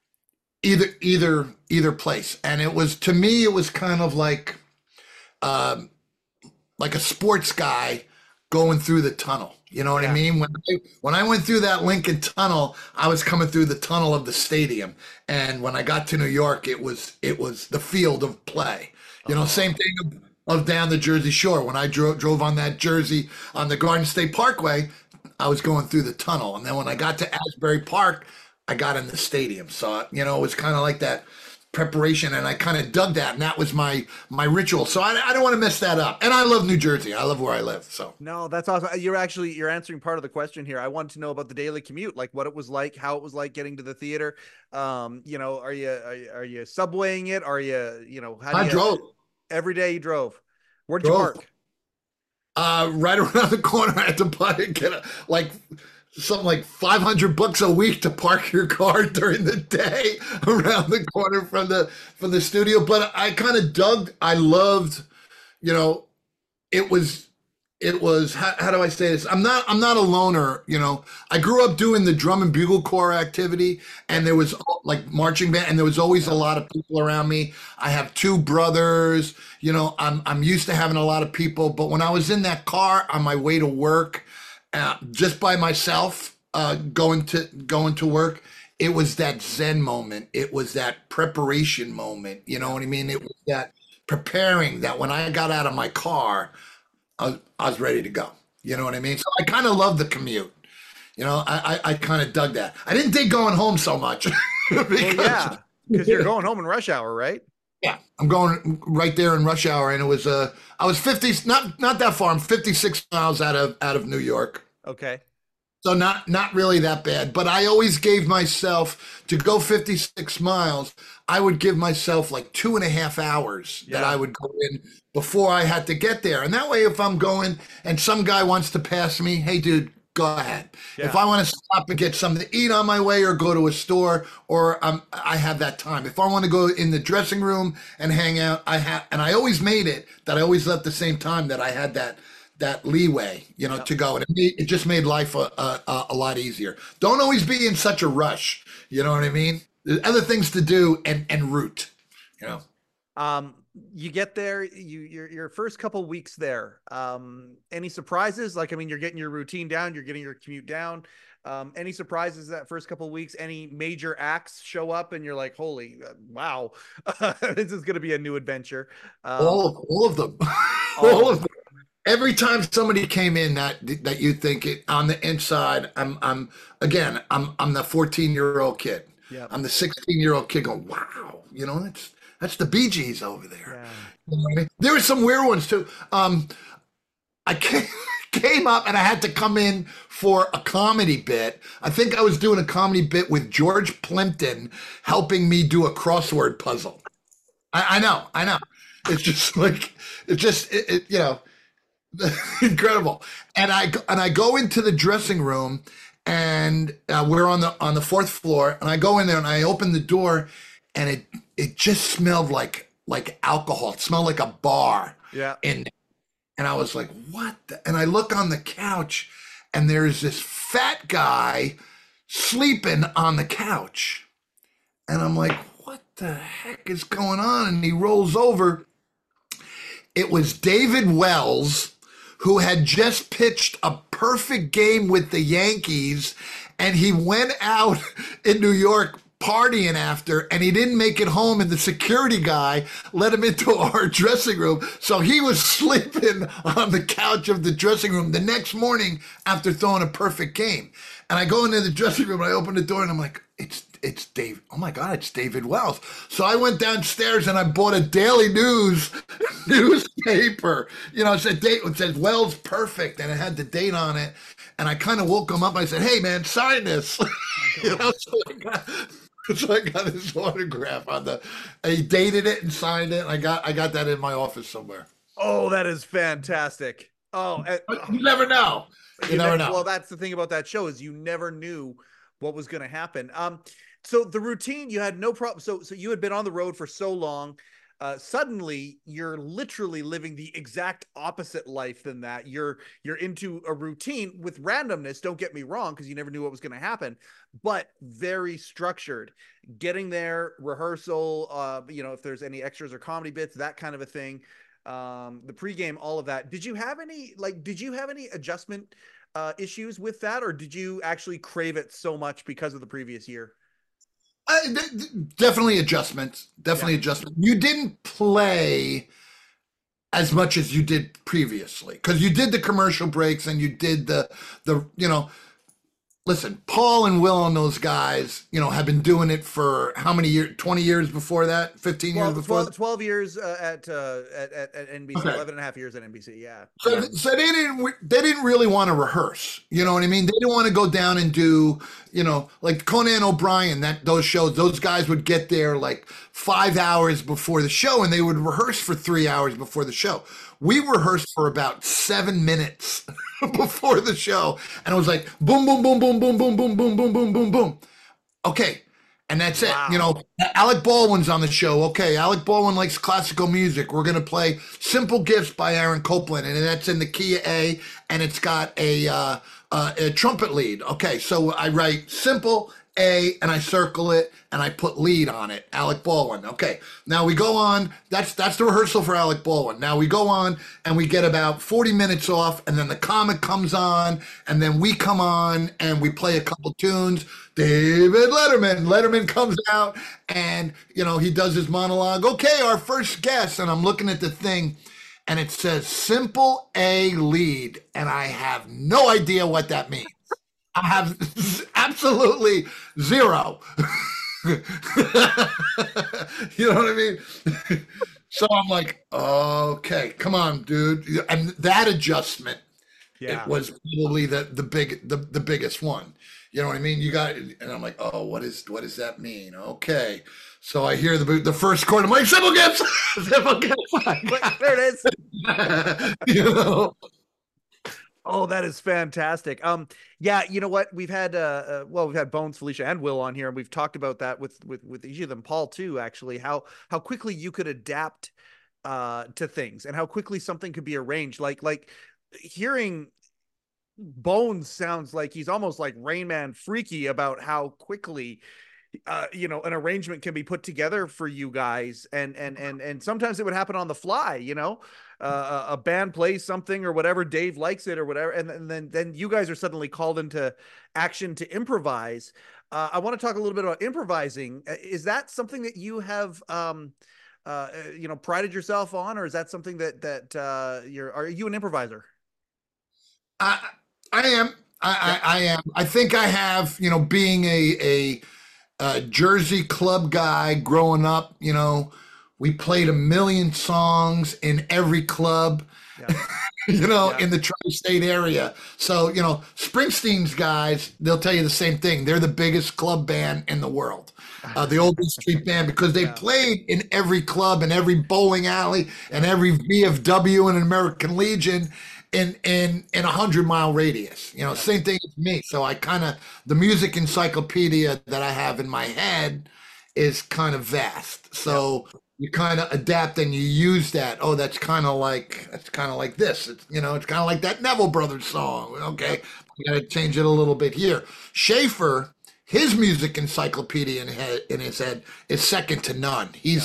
either place, and it was, to me, it was kind of like a sports guy going through the tunnel. You know what I mean? When I went through that Lincoln Tunnel, I was coming through the tunnel of the stadium, and when I got to New York, it was the field of play. You know, same thing of down the Jersey Shore. When I drove on that Jersey on the Garden State Parkway, I was going through the tunnel, and then when I got to Asbury Park, I got in the stadium. So, you know, it was kind of like that preparation, and I kind of dug that, and that was my ritual. So I don't want to mess that up. And I love New Jersey. I love where I live. So no, that's awesome. You're answering part of the question here. I wanted to know about the daily commute, like what it was like, how it was like getting to the theater. You know, are you subwaying it? Are you know, I drove every day. You drove. Where'd you park? Right around the corner. I had to get something like $500 a week to park your car during the day around the corner from the studio. But I kind of I loved, you know, it was it was how do I say this? I'm not a loner, you know. I grew up doing the drum and bugle corps activity, and there was like marching band, and there was always a Yeah. lot of people around me. I have two brothers, you know. I'm used to having a lot of people, but when I was in that car on my way to work, just by myself, going to work, it was that Zen moment. It was that preparation moment. You know Yeah. what I mean? It was that preparing that when I got out of my car. I was ready to go. You know what I mean? So I kind of love the commute. You know, I kind of dug that. I didn't dig going home so much Well, because yeah, because you're going home in rush hour, right? yeah, I'm going right there in rush hour, and it was I was 50, not that far. I'm 56 miles out of New York. Okay. So not really that bad, but I always gave myself to go 56 miles. I would give myself like 2.5 hours that I Yeah. would go in before I had to get there. And that way, if I'm going and some guy wants to pass me, hey dude, go ahead. If Yeah. I want to stop and get something to eat on my way or go to a store, or I have that time. If I want to go in the dressing room and hang out, and I always made it that I always left the same time that I had that leeway, you know, Yeah. to go. And it just made life a lot easier. Don't always be in such a rush. You know what I mean? There's other things to do and route, you know. Um, you get there, your first couple weeks there. Any surprises? Like, I mean, you're getting your routine down, you're getting your commute down. Any surprises that first couple weeks? Any major acts show up and you're like, holy, wow, this is going to be a new adventure. Um, All of them. all All of of them. them. Every time somebody came in that you think it on the inside, I'm the 14-year-old kid. Yep. I'm the 16-year-old kid going, wow, you know, that's the Bee Gees over there. Yeah. You know what I mean? There were some weird ones too. I came up and I had to come in for a comedy bit. I think I was doing a comedy bit with George Plimpton helping me do a crossword puzzle. I know. It's just like, you know, incredible. And I go into the dressing room, and we're on the fourth floor, and I go in there and I open the door, and it just smelled like alcohol. It smelled like a bar Yeah. in and I was like, what and I look on the couch, and there's this fat guy sleeping on the couch. And I'm like, what the heck is going on? And he rolls over. It was David Wells, who had just pitched a perfect game with the Yankees, and he went out in New York partying after, and he didn't make it home, and the security guy let him into our dressing room. So he was sleeping on the couch of the dressing room the next morning after throwing a perfect game. And I go into the dressing room, and I open the door, and I'm like, it's Dave. Oh my God, it's David Wells. So I went downstairs and I bought a Daily News newspaper. You know, it said Wells perfect, and it had the date on it. And I kind of woke him up. I said, "Hey man, sign this." You know, so I got his autograph on the. He dated it and signed it. And I got that in my office somewhere. Oh, that is fantastic. Oh, But you never know. You never know. Well, that's the thing about that show is you never knew what was going to happen. So the routine, you had no problem. So you had been on the road for so long. Suddenly you're literally living the exact opposite life than that. You're into a routine with randomness. Don't get me wrong, because you never knew what was going to happen, but very structured. Getting there, rehearsal. If there's any extras or comedy bits, that kind of a thing. The pregame, all of that. Did you have any adjustment issues with that, or did you actually crave it so much because of the previous year? Definitely adjustments. Definitely Yeah. adjustment. You didn't play as much as you did previously because you did the commercial breaks and you did the listen, Paul and Will and those guys, have been doing it for how many years? 20 years before that? 15 years before that? 12 years at NBC, Okay. 11 and a half years at NBC. Yeah. So they didn't really want to rehearse. You know what I mean? They didn't want to go down and do, like Conan O'Brien, those shows, those guys would get there like 5 hours before the show and they would rehearse for 3 hours before the show. We rehearsed for about 7 minutes before the show. And it was like boom, boom, boom, boom, boom, boom, boom, boom, boom, boom, boom, boom. Okay. And that's it. You Wow. know, Alec Baldwin's on the show. Okay, Alec Baldwin likes classical music. We're gonna play "Simple Gifts" by Aaron Copland, and that's in the key of A, and it's got a trumpet lead. Okay, so I write "Simple A" and I circle it and I put lead on it. Alec Baldwin. Okay, now we go on. That's the rehearsal for Alec Baldwin. Now we go on and we get about 40 minutes off, and then the comic comes on, and then we come on and we play a couple tunes. David Letterman. Letterman comes out and, you know, he does his monologue. Okay, our first guest. And I'm looking at the thing and it says "Simple A lead." And I have no idea what that means. I have absolutely zero. You know what I mean? So I'm like, okay, come on, dude. And that adjustment, it Yeah. was probably the biggest one. You know what I mean? You got, and I'm like, oh, what does that mean? Okay, so I hear the first chord. I'm like, "Simple Gifts, Simple Gifts." There it is. You know? Oh, that is fantastic. Yeah, you know what? We've had we've had Bones, Felicia, and Will on here, and we've talked about that with each of them, Paul too, actually, how quickly you could adapt to things and how quickly something could be arranged. Like hearing Bones sounds like he's almost like Rain Man freaky about how quickly an arrangement can be put together for you guys, and sometimes it would happen on the fly. A band plays something or whatever, Dave likes it or whatever, and then you guys are suddenly called into action to improvise. I want to talk a little bit about improvising. Is that something that you have prided yourself on, or is that something that are you an improviser? I I am. Yeah. I am. I think I have. You know, being a Jersey club guy growing up. You know, we played a million songs in every club. Yeah. You know, Yeah. in the tri-state area. So, you know, Springsteen's guys, they'll tell you the same thing. They're the biggest club band in the world, the oldest street band, because they Yeah. played in every club and every bowling alley and every VFW and an American Legion in 100-mile radius. You know, Yeah. same thing as me. So I kind of, the music encyclopedia that I have in my head is kind of vast. So you kind of adapt and you use that. Oh, that's kind of like this. It's, you know, it's kind of like that Neville Brothers song. Okay, you got to change it a little bit here. Schaefer, his music encyclopedia in his head is second to none.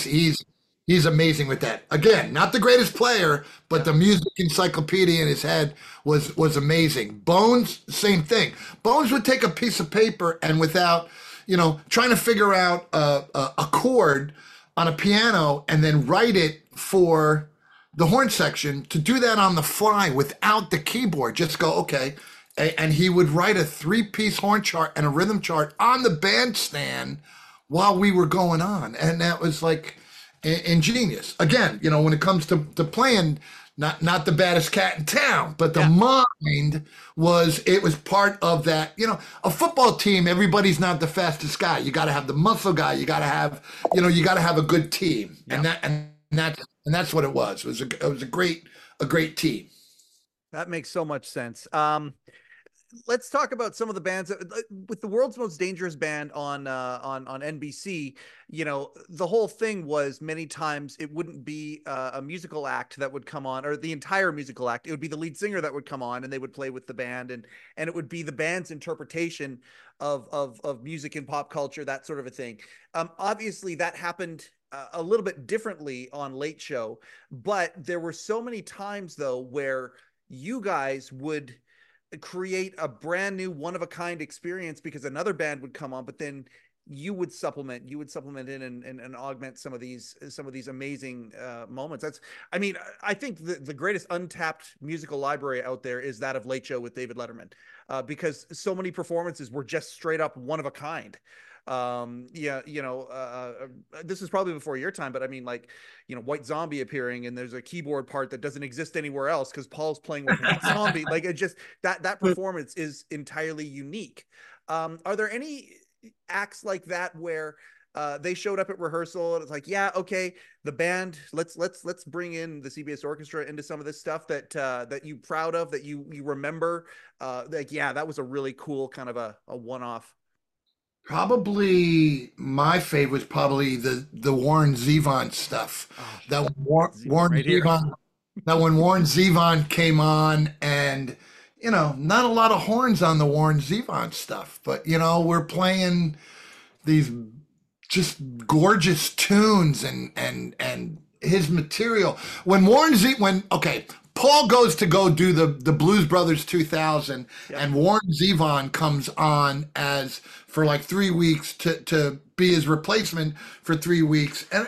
He's amazing with that. Again, not the greatest player, but the music encyclopedia in his head was amazing. Bones, same thing. Bones would take a piece of paper and without, you know, trying to figure out a chord on a piano and then write it for the horn section, to do that on the fly without the keyboard. Just go, okay. And he would write a 3-piece horn chart and a rhythm chart on the bandstand while we were going on. And that was like ingenious. Again, you know, when it comes to playing, not the baddest cat in town, but the mind was part of that. You know, a football team, everybody's not the fastest guy. You got to have the muscle guy. You got to have, you know, you got to have a good team, and that's what it was. It was a great team. That makes so much sense. Let's talk about some of the bands with the world's most dangerous band on NBC. The whole thing was many times it wouldn't be a musical act that would come on, or the entire musical act. It would be the lead singer that would come on and they would play with the band, and it would be the band's interpretation of music and pop culture, that sort of a thing. Obviously that happened a little bit differently on Late Show, but there were so many times though where you guys would create a brand new one-of-a-kind experience because another band would come on, but then you would supplement in and augment some of these amazing moments. I think the greatest untapped musical library out there is that of Late Show with David Letterman, because so many performances were just straight up one of a kind. This is probably before your time, but I mean, like, White Zombie appearing and there's a keyboard part that doesn't exist anywhere else because Paul's playing with White Zombie. Like, it just, that performance is entirely unique. Are there any acts like that where they showed up at rehearsal and it's like, yeah, okay, the band, let's bring in the CBS orchestra into some of this stuff that you proud of, that you remember, like, yeah, that was a really cool kind of a one-off? Probably my favorite was probably the Warren Zevon stuff. Oh, That when Warren right here. Zevon, that when Warren Zevon came on, and not a lot of horns on the Warren Zevon stuff, but we're playing these just gorgeous tunes and his material. When okay, Paul goes to go do the Blues Brothers 2000, Yep. and Warren Zevon comes on as for like 3 weeks to be his replacement for 3 weeks, and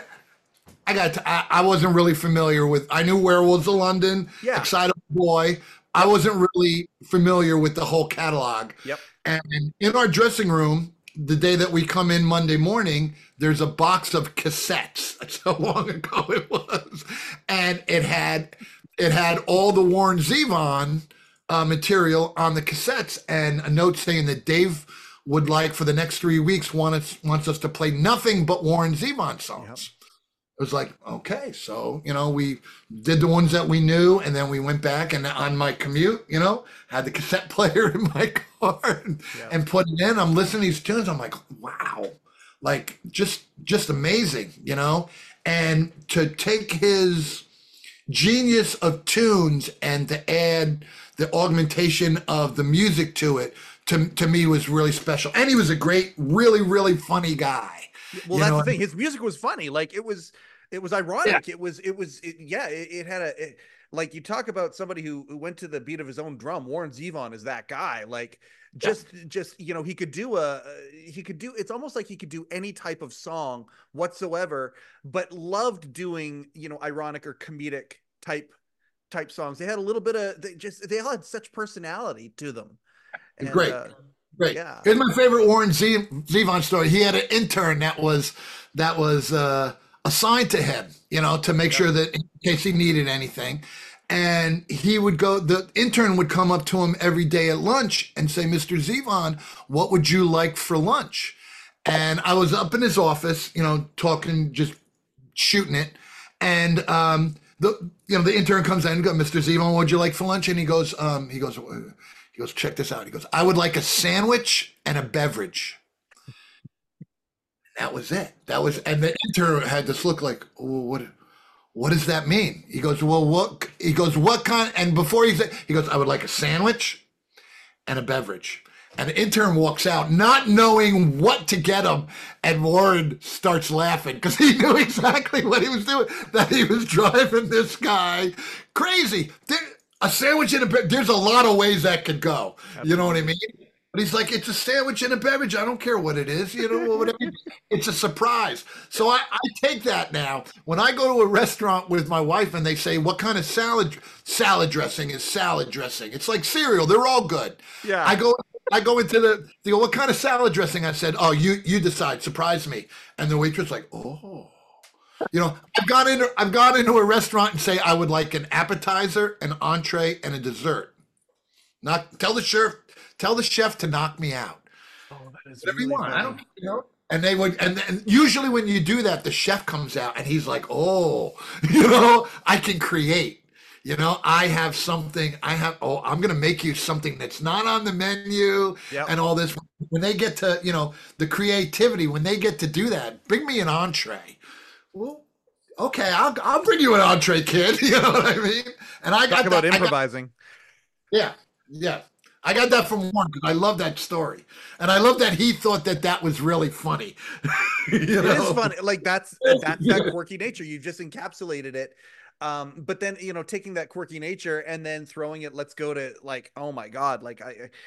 I wasn't really familiar with. I knew Werewolves of London, Yeah. Excitable Boy. I wasn't really familiar with the whole catalog. Yep. And in our dressing room, the day that we come in Monday morning, there's a box of cassettes. That's how long ago it was, and it had all the Warren Zevon material on the cassettes, and a note saying that Dave would like for the next 3 weeks wants us to play nothing but Warren Zevon songs. It was like, okay, so we did the ones that we knew, and then we went back and on my commute, had the cassette player in my car and put it in. I'm listening to these tunes. I'm like, wow, like just amazing, and to take his genius of tunes and to add the augmentation of the music to it, to me was really special. And he was a great, really, really funny guy. Well, that's the thing. His music was funny. Like it was ironic. Yeah. It had like you talk about somebody who went to the beat of his own drum. Warren Zevon is that guy. Like just he could do it's almost like he could do any type of song whatsoever, but loved doing, ironic or comedic type songs. They had a little bit of, they all had such personality to them. And, Great. Yeah. Here's my favorite Warren Zevon story. He had an intern that was assigned to him, to make sure that in case he needed anything. And the intern would come up to him every day at lunch and say, Mr. Zevon, what would you like for lunch? And I was up in his office, talking, just shooting it. And the intern comes in and goes, Mr. Zevon, what would you like for lunch? And he goes, check this out. He goes, I would like a sandwich and a beverage. That was it. And the intern had this look like, oh, what does that mean? He goes, well, what kind? And before he goes, I would like a sandwich and a beverage. And the intern walks out not knowing what to get him. And Warren starts laughing because he knew exactly what he was doing, that he was driving this guy crazy. A sandwich and a beverage, there's a lot of ways that could go. Absolutely. You know what I mean? But he's like, it's a sandwich and a beverage. I don't care what it is. Whatever. It's a surprise. So I take that now. When I go to a restaurant with my wife and they say, what kind of salad dressing is salad dressing? It's like cereal. They're all good. Yeah. I go into they go, what kind of salad dressing? I said, oh, you decide. Surprise me. And the waitress like, oh. I've gone into a restaurant and say I would like an appetizer, an entree, and a dessert. Tell the chef to knock me out. Oh, that is whatever really you want. funny. I don't. And they would, and usually when you do that, the chef comes out and he's like, oh, I can create. I have something. I'm going to make you something that's not on the menu. Yep. And all this. When they get to, the creativity, when they get to do that, bring me an entree. Well, okay, I'll bring you an entree, kid. You know what I mean? And I got about improvising. Yeah. I got that from Warren because I love that story, and I love that he thought that was really funny. It is funny, like that's that quirky nature. You've just encapsulated it. But then taking that quirky nature and then throwing it. Let's go to like, oh my God, like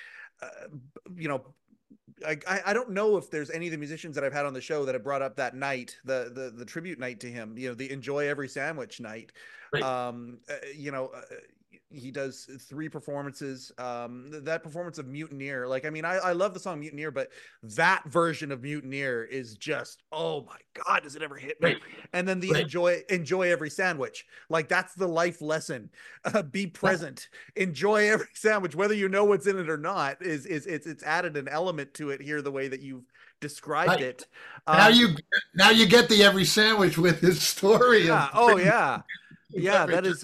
I don't know if there's any of the musicians that I've had on the show that have brought up that night, the tribute night to him, the Enjoy Every Sandwich night. Right. He does 3 performances. That performance of Mutineer, like, I mean, I love the song Mutineer, but that version of Mutineer is just, oh my God, does it ever hit me? Right. And then the right. enjoy every sandwich. Like, that's the life lesson. Be present. Yeah. Enjoy every sandwich, whether you know what's in it or not. It's added an element to it here, the way that you've described it. Now you get the every sandwich with his story. Yeah. Oh yeah. Yeah, that is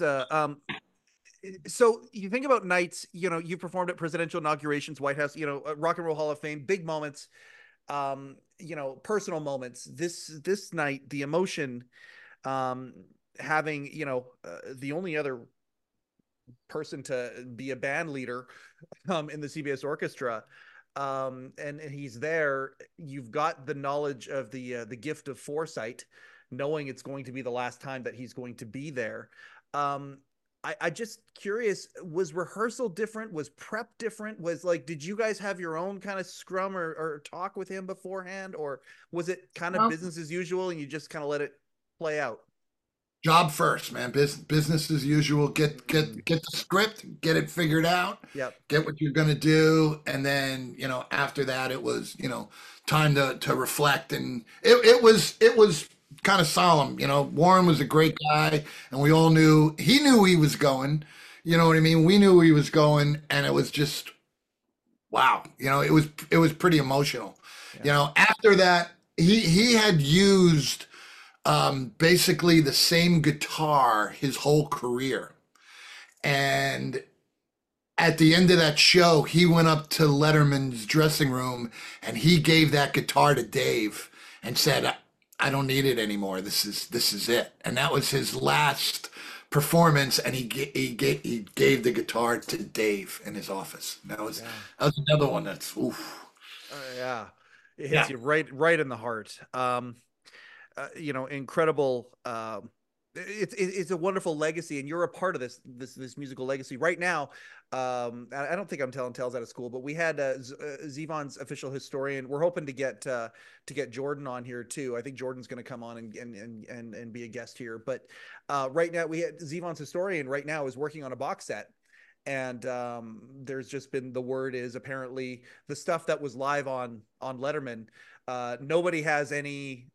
so you think about nights, you performed at presidential inaugurations, White House, Rock and Roll Hall of Fame, big moments. personal moments. This night, the emotion, having the only other person to be a band leader in the CBS orchestra, and he's there. You've got the knowledge of the gift of foresight, knowing it's going to be the last time that he's going to be there. I just curious, was rehearsal different? Was prep different? Was like, did you guys have your own kind of scrum or talk with him beforehand, or was it kind of business as usual and you just kind of let it play out? Job first, man. Business as usual. Get the script, get it figured out. Yep. Get what you're gonna do, and then after that, it was time to reflect, and it was kind of solemn. Warren was a great guy, and we all knew he was going. You know what I mean? We knew he was going, and it was just wow. It was pretty emotional. Yeah. After that, he had used basically the same guitar his whole career. And at the end of that show, he went up to Letterman's dressing room and he gave that guitar to Dave and said, I don't need it anymore. This is it. And that was his last performance. And he gave the guitar to Dave in his office. That was another one that's oof. Yeah. It hits you right in the heart. Incredible. It's a wonderful legacy, and you're a part of this musical legacy right now. I don't think I'm telling tales out of school, but we had Zevon's official historian. We're hoping to get Jordan on here too. I think Jordan's going to come on and be a guest here. But right now we had Zevon's historian right now is working on a box set. And there's just been the word is apparently the stuff that was live on Letterman. Nobody has any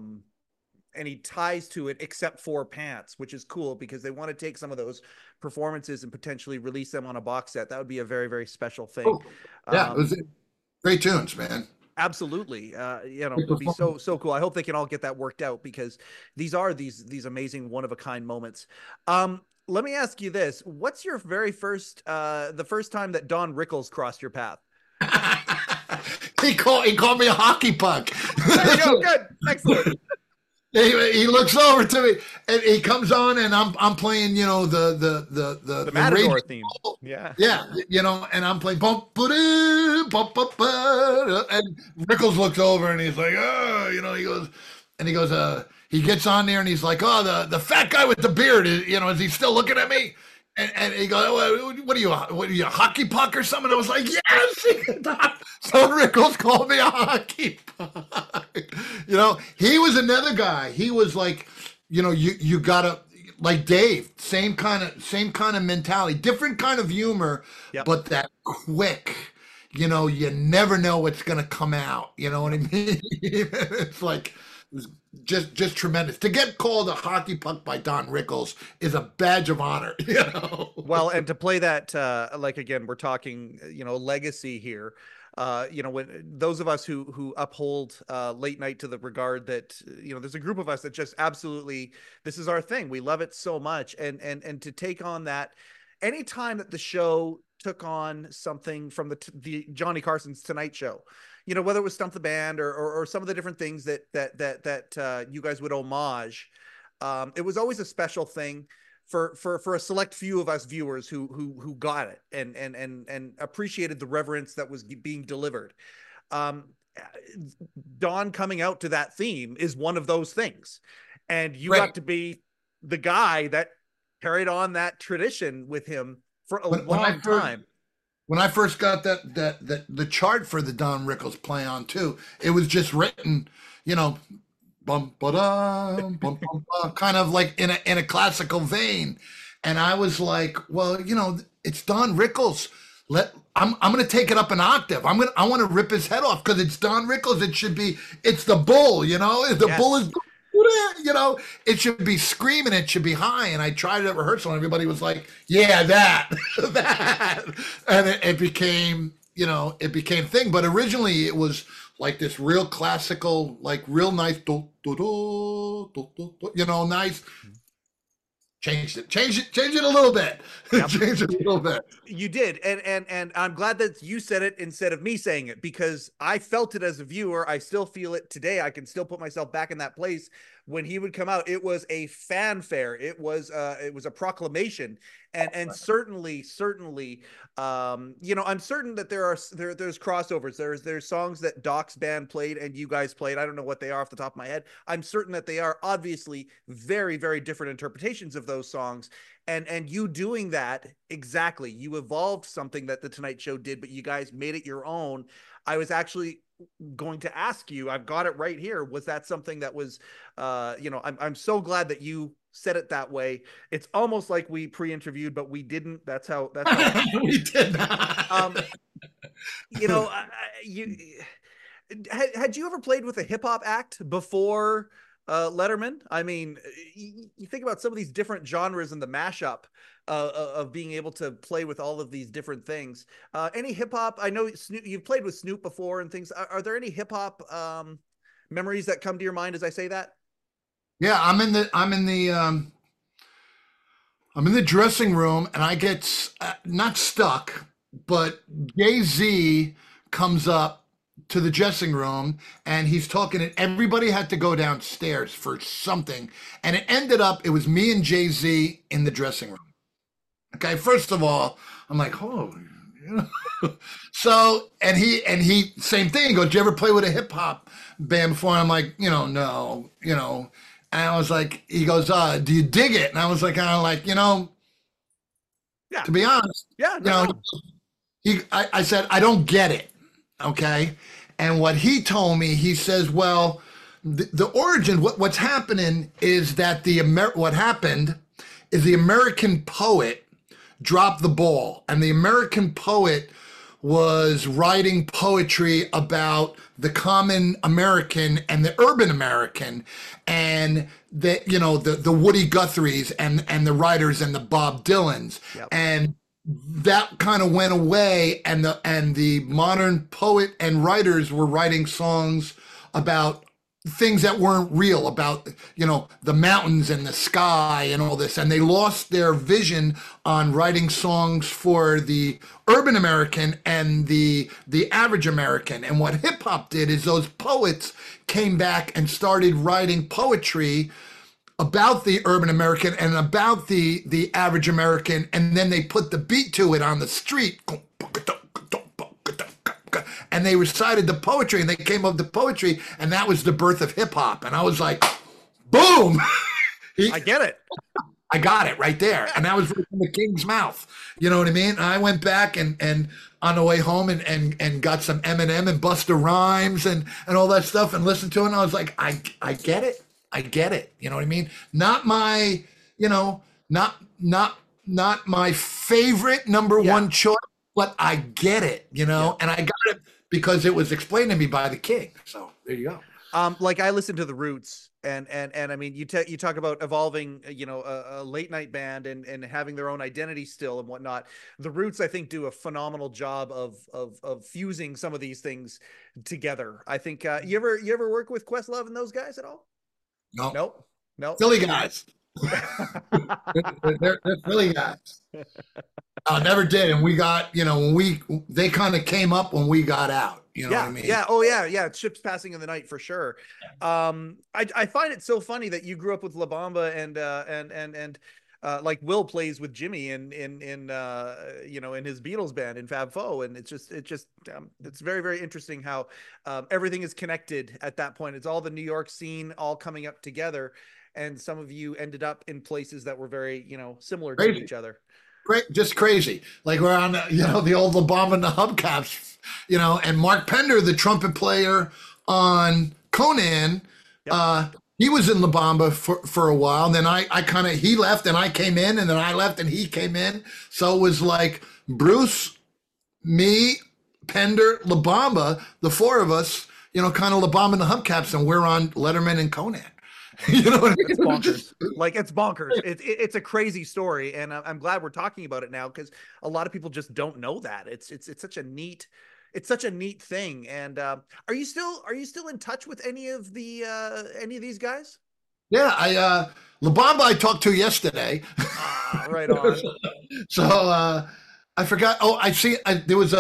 ties to it except for Pants, which is cool because they want to take some of those performances and potentially release them on a box set. That would be a very, very special thing. Oh, yeah, it was great tunes, man. Absolutely. It would be so cool. I hope they can all get that worked out because these are these amazing one of a kind moments. Let me ask you this. What's your very first, the first time that Don Rickles crossed your path? He called me a hockey puck. There you go. Good. Excellent. He looks over to me and he comes on and I'm playing, the Matador radio theme. Yeah. Yeah, and I'm playing bum, ba-doo, bum, bum, ba-da, and Rickles looks over and he's like, oh, he goes, he gets on there and he's like, oh, the fat guy with the beard, is he still looking at me? And he goes, oh, what are you, a hockey puck or something? I was like, yes. So Rickles called me a hockey puck. He was another guy. He was like, you gotta, like Dave, same kind of mentality, different kind of humor, Yep. but that quick, you never know what's gonna come out. You know what I mean? It's like, it was just tremendous. To get called a hockey puck by Don Rickles is a badge of honor, Well, and to play that, again, we're talking, legacy here. When those of us who uphold late night to the regard that, there's a group of us that just absolutely, this is our thing. We love it so much. And to take on that, anytime that the show took on something from the Johnny Carson's Tonight Show, whether it was Stump the Band or some of the different things that you guys would homage, it was always a special thing for a select few of us viewers who got it and appreciated the reverence that was being delivered. Don coming out to that theme is one of those things, and you got to be the guy that carried on that tradition with him for a long time. When I first got the chart for the Don Rickles play on too, it was just written, bum ba-dum, bum bum ba, kind of like in a classical vein, and I was like, well, it's Don Rickles. I'm going to take it up an octave. I want to rip his head off because it's Don Rickles. It's the bull, the bull is. It should be screaming, it should be high. And I tried it at rehearsal and everybody was like, yeah, that. And it became, it became thing. But originally it was like this real classical, like real nice, nice. Changed it a little bit. Yep. Changed it a little bit. You did, and I'm glad that you said it instead of me saying it, because I felt it as a viewer. I still feel it today. I can still put myself back in that place. When he would come out, it was a fanfare. It was a proclamation, and certainly, I'm certain that there's crossovers. There's songs that Doc's band played and you guys played. I don't know what they are off the top of my head. I'm certain that they are obviously very, very different interpretations of those songs. And you doing that, exactly, you evolved something that the Tonight Show did, but you guys made it your own. I was actually going to ask you, I've got it right here, was that something that was I'm so glad that you said it that way. It's almost like we pre-interviewed, but we didn't. That's how we did. Had you ever played with a hip-hop act before Letterman? I mean, you think about some of these different genres and the mashup of being able to play with all of these different things. Any hip hop? I know you've played with Snoop before and things. Are there any hip hop memories that come to your mind as I say that? Yeah, I'm in the dressing room, and I get not stuck, but Jay-Z comes up to the dressing room, and he's talking, and everybody had to go downstairs for something, and it was me and Jay-Z in the dressing room. Okay, first of all, I'm like, oh, so, and he same thing. He goes, did you ever play with a hip hop band before? And I'm like, no, and I was like, he goes, do you dig it? And I was like, kind of like, yeah, to be honest, yeah, no. I said, I don't get it. Okay. And what he told me, he says, well, the origin, what's happening is that what happened is the American poet dropped the ball, and the American poet was writing poetry about the common American and the urban American, and the Woody Guthries and the writers and the Bob Dylans. Yep. And that kind of went away, and the modern poet and writers were writing songs about things that weren't real, about the mountains and the sky and all this, and they lost their vision on writing songs for the urban American and the average American. And what hip hop did is those poets came back and started writing poetry about the urban American and about the average American, and then they put the beat to it on the street, and they recited the poetry, and they came up with the poetry, and that was the birth of hip hop. And I was like, boom. I get it. I got it right there. And that was from the king's mouth. You know what I mean? And I went back and on the way home and got some Eminem and Busta Rhymes and all that stuff and listened to it. And I was like, I get it. I get it. You know what I mean? Not my, not my favorite number one choice, but I get it, and I got it because it was explained to me by the king. So there you go. Like I listened to the Roots, and I mean, you talk about evolving, a late night band and having their own identity still and whatnot. The Roots, I think, do a phenomenal job of fusing some of these things together. I think you ever work with Questlove and those guys at all? No. Nope. Philly guys. they're Philly guys. I never did, and we got they kind of came up when we got out. You know what I mean? Yeah. Oh yeah. Ships passing in the night for sure. I find it so funny that you grew up with La Bamba and like Will plays with Jimmy in his Beatles band in Fab Four, and it's very, very interesting how everything is connected at that point. It's all the New York scene all coming up together, and some of you ended up in places that were very similar to each other. Great, just crazy. Like we're on the old La Bamba and the Hubcaps, and Mark Pender, the trumpet player on Conan. Yep. He was in La Bamba for a while. And then he left and I came in, and then I left and he came in. So it was like Bruce, me, Pender, La Bamba, the four of us, kind of La Bamba and the Hubcaps, and we're on Letterman and Conan. You know what I mean? It's bonkers. Like it's bonkers. It's a crazy story, and I'm glad we're talking about it now because a lot of people just don't know that. It's such a neat. It's such a neat thing. And are you still in touch with any of these guys? Yeah, La Bamba I talked to yesterday. Ah, right on. So I forgot. Oh, there was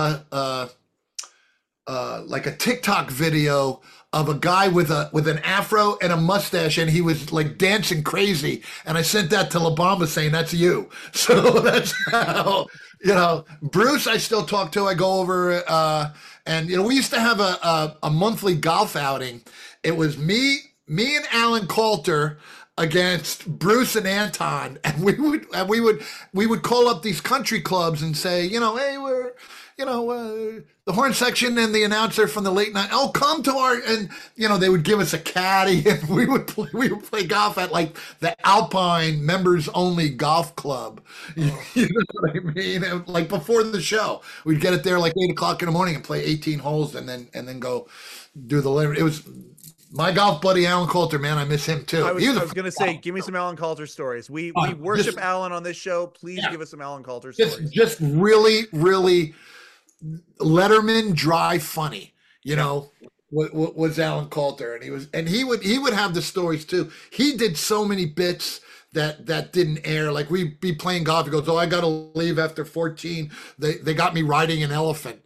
like a TikTok video of a guy with an afro and a mustache, and he was like dancing crazy. And I sent that to La Bamba saying, "That's you." So that's how Bruce. I still talk to. I go over, and we used to have a monthly golf outing. It was me and Alan Coulter against Bruce and Anton, and we would call up these country clubs and say, hey, we're the horn section and the announcer from the late night. Oh, come to our, and they would give us a caddy, and we would play golf at like the Alpine members only golf club. You know what I mean? And, like before the show, we'd get it there like 8 o'clock in the morning and play 18 holes, and then go do the limit. It was my golf buddy Alan Coulter, man. I miss him too. I was going to say, give me some Alan Coulter stories. We worship Alan on this show. Please give us some Alan Coulter stories. Just really, really Letterman dry funny. Was Alan Coulter, and he would have the stories too. He did so many bits that didn't air. Like we'd be playing golf. He goes, "Oh, I got to leave after 14. They got me riding an elephant."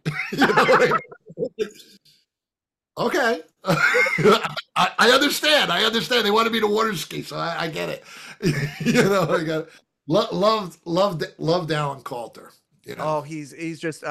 Okay. I understand. They wanted me to water ski, so I get it. I got it. Loved Alan Coulter. Oh, he's just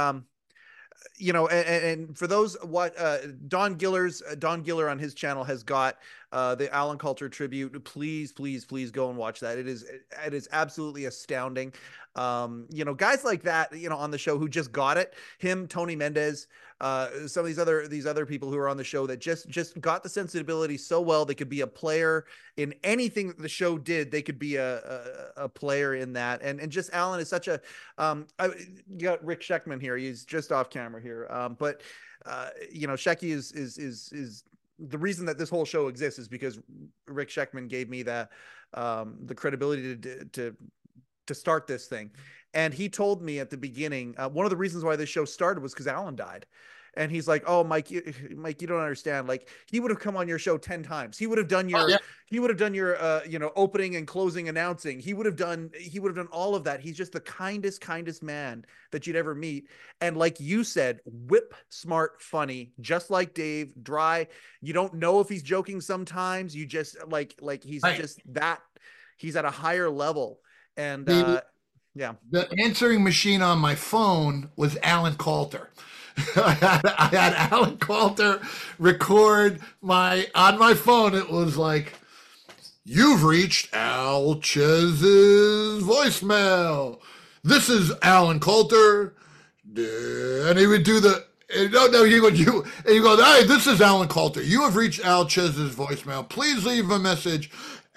and for those Don Giller on his channel has got the Alan Coulter tribute. Please go and watch that. It is absolutely astounding. Guys like that, on the show who just got it. Him, Tony Mendez, some of these other people who are on the show that just got the sensibility so well. They could be a player in anything that the show did. They could be a player in that. And just Alan is such a you got Rick Sheckman here. He's just off camera here. But Shecky is the reason that this whole show exists is because Rick Sheckman gave me the credibility to start this thing. And he told me at the beginning, one of the reasons why this show started was because Alan died. And he's like, "Oh, Mike, you don't understand. Like, he would have come on your show 10 times. He would have done your, opening and closing announcing. He would have done all of that. He's just the kindest man that you'd ever meet. And like you said, whip smart, funny, just like Dave, dry. You don't know if he's joking sometimes. You just like he's right. Just that he's at a higher level. And yeah, the answering machine on my phone was Alan Coulter. I had Alan Coulter record on my phone. It was like, "You've reached Al Chez's voicemail. This is Alan Coulter," and he would do the. No, you go. "Hey, this is Alan Coulter. You have reached Al Chez's voicemail. Please leave a message."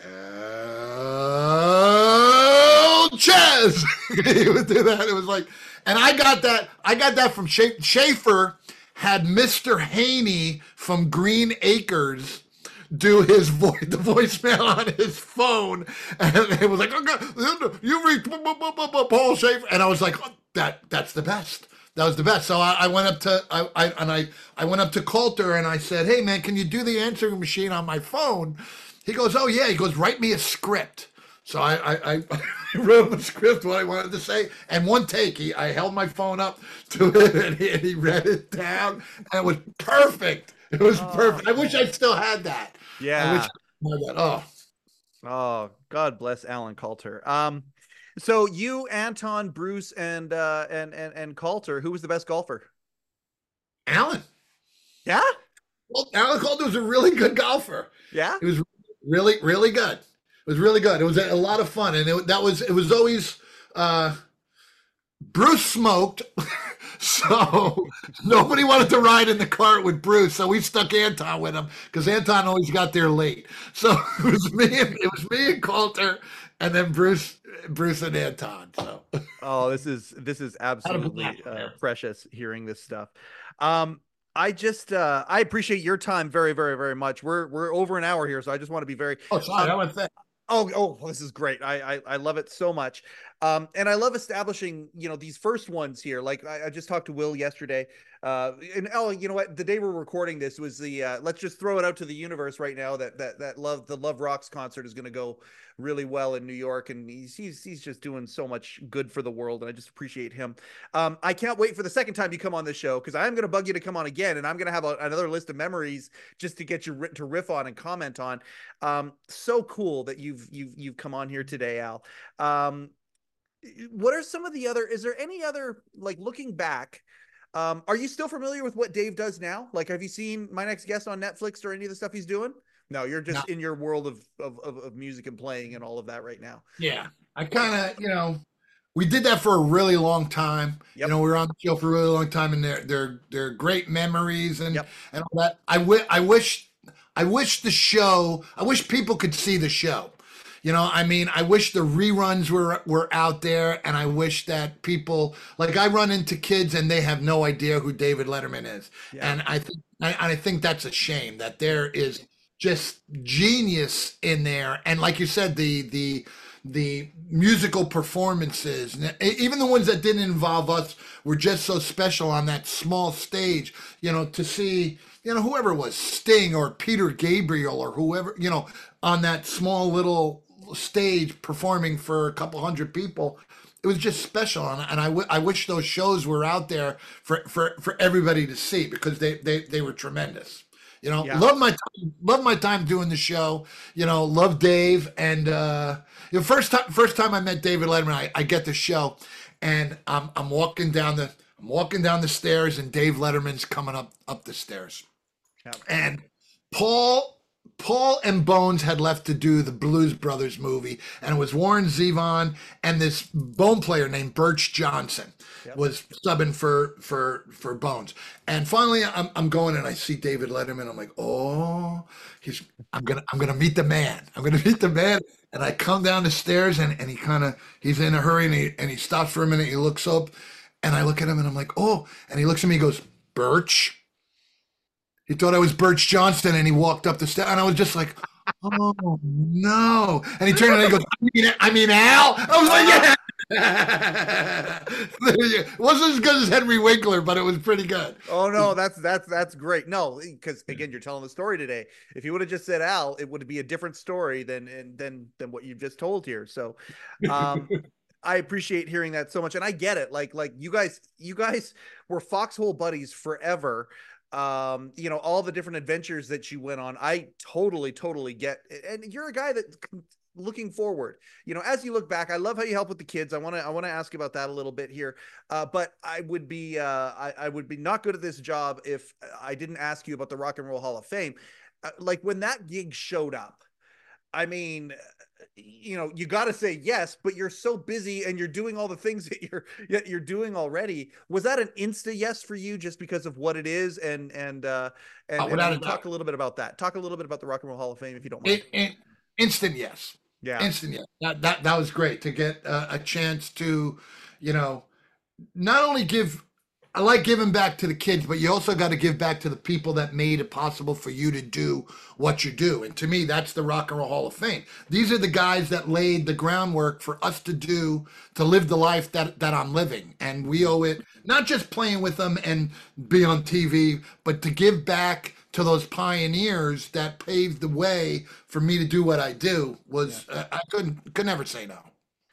Chez. He would do that. It was like, and I got that from Schaefer. Had Mr. Haney from Green Acres do the voicemail on his phone, and it was like, "Okay, you reached Paul Schaefer," and I was like, "Oh, that's the best." That was the best. So I went up to I went up to Coulter and I said, "Hey man, can you do the answering machine on my phone?" He goes, "Oh yeah." He goes, "Write me a script." So I wrote him a script, what I wanted to say, and one take, I held my phone up to it, and he read it down, and it was perfect. It was perfect. I wish I still had that. Yeah. I wish I had that. Oh, God bless Alan Coulter. So you, Anton, Bruce, and Coulter, who was the best golfer? Alan. Yeah? Well, Alan Coulter was a really good golfer. Yeah? He was really, really good. It was really good. It was a lot of fun, and it was always Bruce smoked, so nobody wanted to ride in the cart with Bruce. So we stuck Anton with him because Anton always got there late. So it was me and Coulter, and then Bruce and Anton. So this is absolutely precious hearing this stuff. I appreciate your time very, very, very much. We're over an hour here, so I just want to be very. Oh, sorry. I went that. Oh, this is great. I love it so much. And I love establishing, these first ones here. Like I just talked to Will yesterday. And you know what? The day we're recording this was let's just throw it out to the universe right now that the Love Rocks concert is going to go really well in New York, and he's just doing so much good for the world, and I just appreciate him. I can't wait for the second time you come on the show, because I'm going to bug you to come on again, and I'm going to have another list of memories just to get you to riff on and comment on. So cool that you've come on here today, Al. What are some of the other? Is there any other, like, looking back? Are you still familiar with what Dave does now? Like, have you seen My Next Guest on Netflix or any of the stuff he's doing? No, you're just in your world of music and playing and all of that right now. Yeah, I kind of, we did that for a really long time. Yep. We were on the show for a really long time, and they're great memories and Yep. and all that. I wish the show. I wish people could see the show. I wish the reruns were out there, and I wish that people, like, I run into kids and they have no idea who David Letterman is. Yeah. And I think that's a shame, that there is just genius in there. And like you said, the musical performances, even the ones that didn't involve us, were just so special on that small stage, to see, whoever it was, Sting or Peter Gabriel or whoever, on that small little stage performing for a couple hundred people. It was just special, and I wish those shows were out there for everybody to see, because they were tremendous. Yeah. Love my time doing the show. Love Dave, and first time I met David Letterman, I get the show, and I'm walking down the stairs, and Dave Letterman's coming up the stairs, Yeah. and Paul and Bones had left to do the Blues Brothers movie, and it was Warren Zevon and this bone player named Birch Johnson. Yep. Was subbing for Bones. And finally I'm going, and I see David Letterman. I'm like, oh, I'm gonna meet the man. I'm gonna meet the man. And I come down the stairs, and he's in a hurry, and he stops for a minute. He looks up, and I look at him, and I'm like, oh, and he looks at me, he goes, Birch. He thought I was Birch Johnson, and he walked up the stairs, and I was just like, oh no. And he turned and he goes, I mean Al. I was like, yeah. It wasn't as good as Henry Winkler, but it was pretty good. Oh no, that's great. No, because again, you're telling the story today. If you would have just said Al, it would be a different story than what you've just told here. So I appreciate hearing that so much, and I get it. Like you guys were foxhole buddies forever. All the different adventures that you went on, I totally get. And you're a guy that, looking forward, as you look back, I love how you help with the kids. I want to ask you about that a little bit here. But I would be not good at this job if I didn't ask you about the Rock and Roll Hall of Fame. Like, when that gig showed up, I mean, you got to say yes, but you're so busy and you're doing all the things that you're doing already. Was that an insta yes for you, just because of what it is? And talk a little bit about that. Talk a little bit about the Rock and Roll Hall of Fame, if you don't mind. Instant yes. Yeah. Instant yes. That was great to get a chance to, not only give. I like giving back to the kids, but you also got to give back to the people that made it possible for you to do what you do. And to me, that's the Rock and Roll Hall of Fame. These are the guys that laid the groundwork for us to live the life that I'm living. And we owe it, not just playing with them and be on TV, but to give back to those pioneers that paved the way for me to do what I do. I could never say no.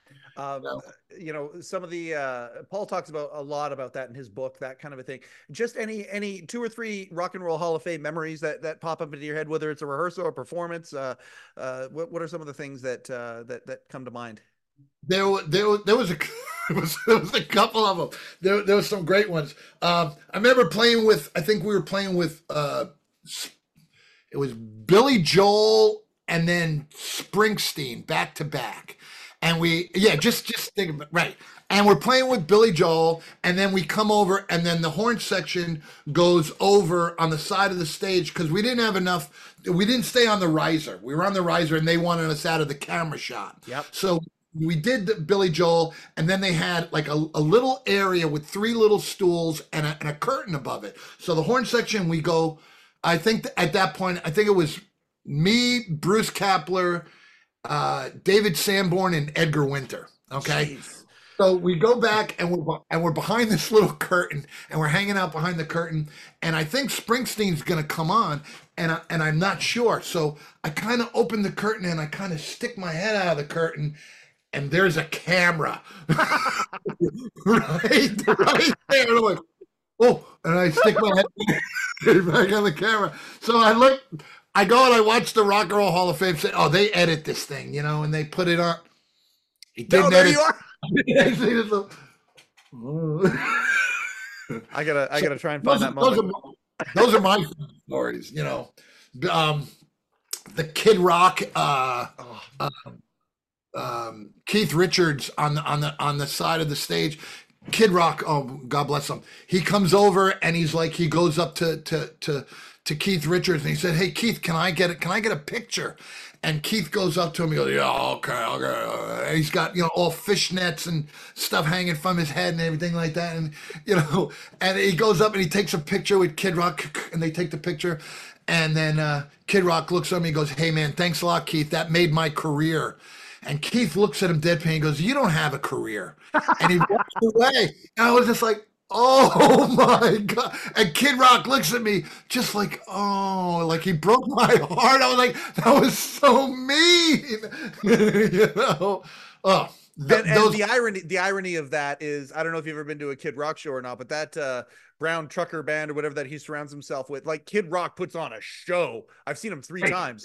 Some of the Paul talks about a lot about that in his book, that kind of a thing. Just any 2 or 3 Rock and Roll Hall of Fame memories that pop up into your head, whether it's a rehearsal or performance. What are some of the things that come to mind? There was a couple of them. There was some great ones. I remember playing with. I think we were playing with. It was Billy Joel and then Springsteen back to back. And just think about, right. And we're playing with Billy Joel, and then we come over, and then the horn section goes over on the side of the stage, because we didn't have enough. We didn't stay on the riser. We were on the riser, and they wanted us out of the camera shot. Yep. So we did the Billy Joel, and then they had like a little area with 3 little stools and a curtain above it. So the horn section, we go, I think at that point, I think it was me, Bruce Kapler, David Sanborn, and Edgar Winter. Okay. Jeez. So we go back and we're behind this little curtain and we're hanging out behind the curtain and I think Springsteen's gonna come on and I'm not sure. So I kind of open the curtain and I kind of stick my head out of the curtain and there's a camera right there. And I'm like, oh, and I stick my head back on the camera. So I go and I watch the Rock and Roll Hall of Fame say, oh, they edit this thing, and they put it on. He didn't there edit. you are. I gotta try and find that moment. Those are my stories, the Kid Rock, Keith Richards on the side of the stage. Kid Rock, oh God bless him. He comes over and he's like, he goes up to Keith Richards and he said, "Hey Keith, can I get a picture?" And Keith goes up to him. He goes, "Yeah, okay." And he's got all fishnets and stuff hanging from his head and everything like that. And and he goes up and he takes a picture with Kid Rock, and they take the picture. And then Kid Rock looks at me and goes, "Hey man, thanks a lot, Keith. That made my career." And Keith looks at him deadpan and goes, "You don't have a career." And he walks away. And I was just like, oh my God. And Kid Rock looks at me just like, oh, like he broke my heart. I was like, that was so mean. Oh, and the irony of that is, I don't know if you've ever been to a Kid Rock show or not, but that Brown Trucker Band or whatever that he surrounds himself with, like Kid Rock puts on a show. I've seen him 3 times.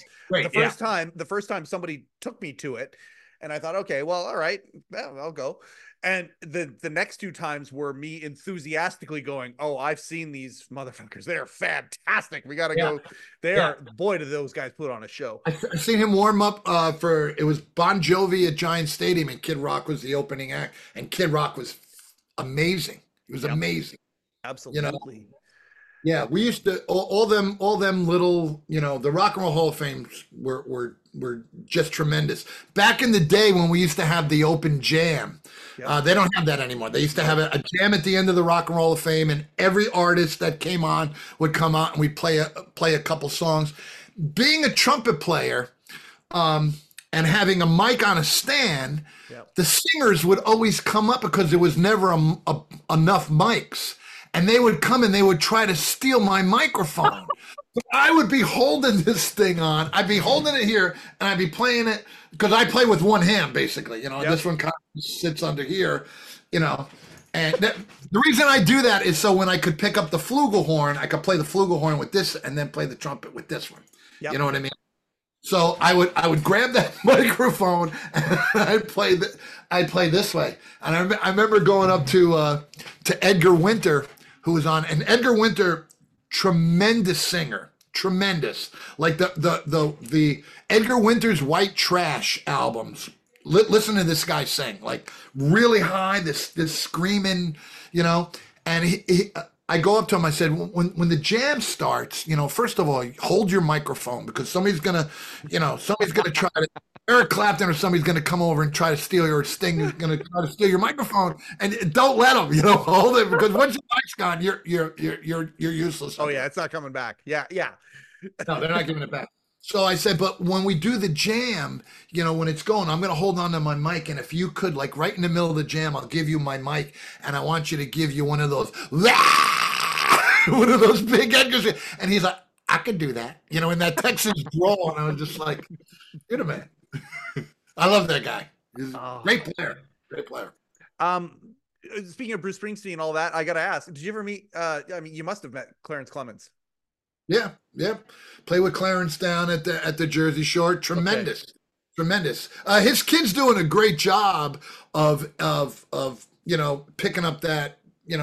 The first time somebody took me to it, and I thought, okay, well, all right, well, I'll go. And the next 2 times were me enthusiastically going, "Oh, I've seen these motherfuckers. They're fantastic. We got to go." Boy, do those guys put on a show. I seen him warm up it was Bon Jovi at Giant Stadium, and Kid Rock was the opening act, and Kid Rock was amazing. He was amazing. Absolutely. Yeah, we used to all them little, the Rock and Roll Hall of Fame were just tremendous. Back in the day when we used to have the open jam, they don't have that anymore. They used to have a jam at the end of the Rock and Roll of Fame, and every artist that came on would come out and we'd play a couple songs. Being a trumpet player, and having a mic on a stand, the singers would always come up because there was never enough mics. And they would come and they would try to steal my microphone. But I would be holding this thing on. I'd be holding it here and I'd be playing it because I play with one hand, basically. This one kind of sits under here, And the reason I do that is so when I could pick up the flugelhorn, I could play the flugelhorn with this and then play the trumpet with this one. You know what I mean? So I would grab that microphone and I'd play this way. And I remember going up to Edgar Winter, who was on, and Edgar Winter, tremendous singer, tremendous. Like the Edgar Winter's White Trash albums. Listen to this guy sing, like really high, this screaming, And I go up to him. I said, when the jam starts, first of all, hold your microphone because somebody's gonna try to. Eric Clapton or somebody's going to come over and try to steal your Sting is going to try to steal your microphone, and don't let them, hold it because once your mic's gone, you're useless. Oh yeah, it's not coming back. Yeah. No, they're not giving it back. So I said, but when we do the jam, when it's going, I'm going to hold on to my mic, and if you could, like right in the middle of the jam, I'll give you my mic, and I want you to give you one of those big Edgar's, and he's like, I could do that, in that Texas drawl, and I was just like, you're the man. I love that guy. He's a great player. Great player. Speaking of Bruce Springsteen and all that, I got to ask, did you ever meet, you must have met Clarence Clemons. Yeah. Play with Clarence down at the Jersey Shore. Tremendous. His kid's doing a great job of picking up that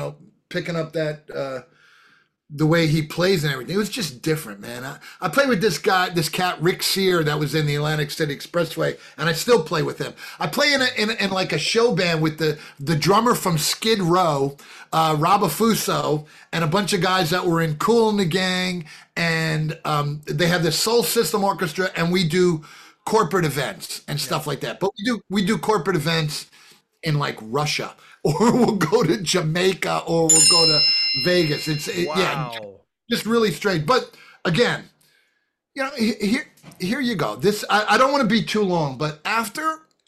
the way he plays and everything. It was just different, man. I played with this cat, Rick Sear, that was in the Atlantic City Expressway, and I still play with him. I play in like a show band with the drummer from Skid Row, Rob Afuso, and a bunch of guys that were in Kool and the Gang, and they have the Soul System Orchestra, and we do corporate events and stuff like that. But we do corporate events in like Russia, or we'll go to Jamaica, or we'll go to Vegas. Just really straight. But again, here you go. This I don't want to be too long, but after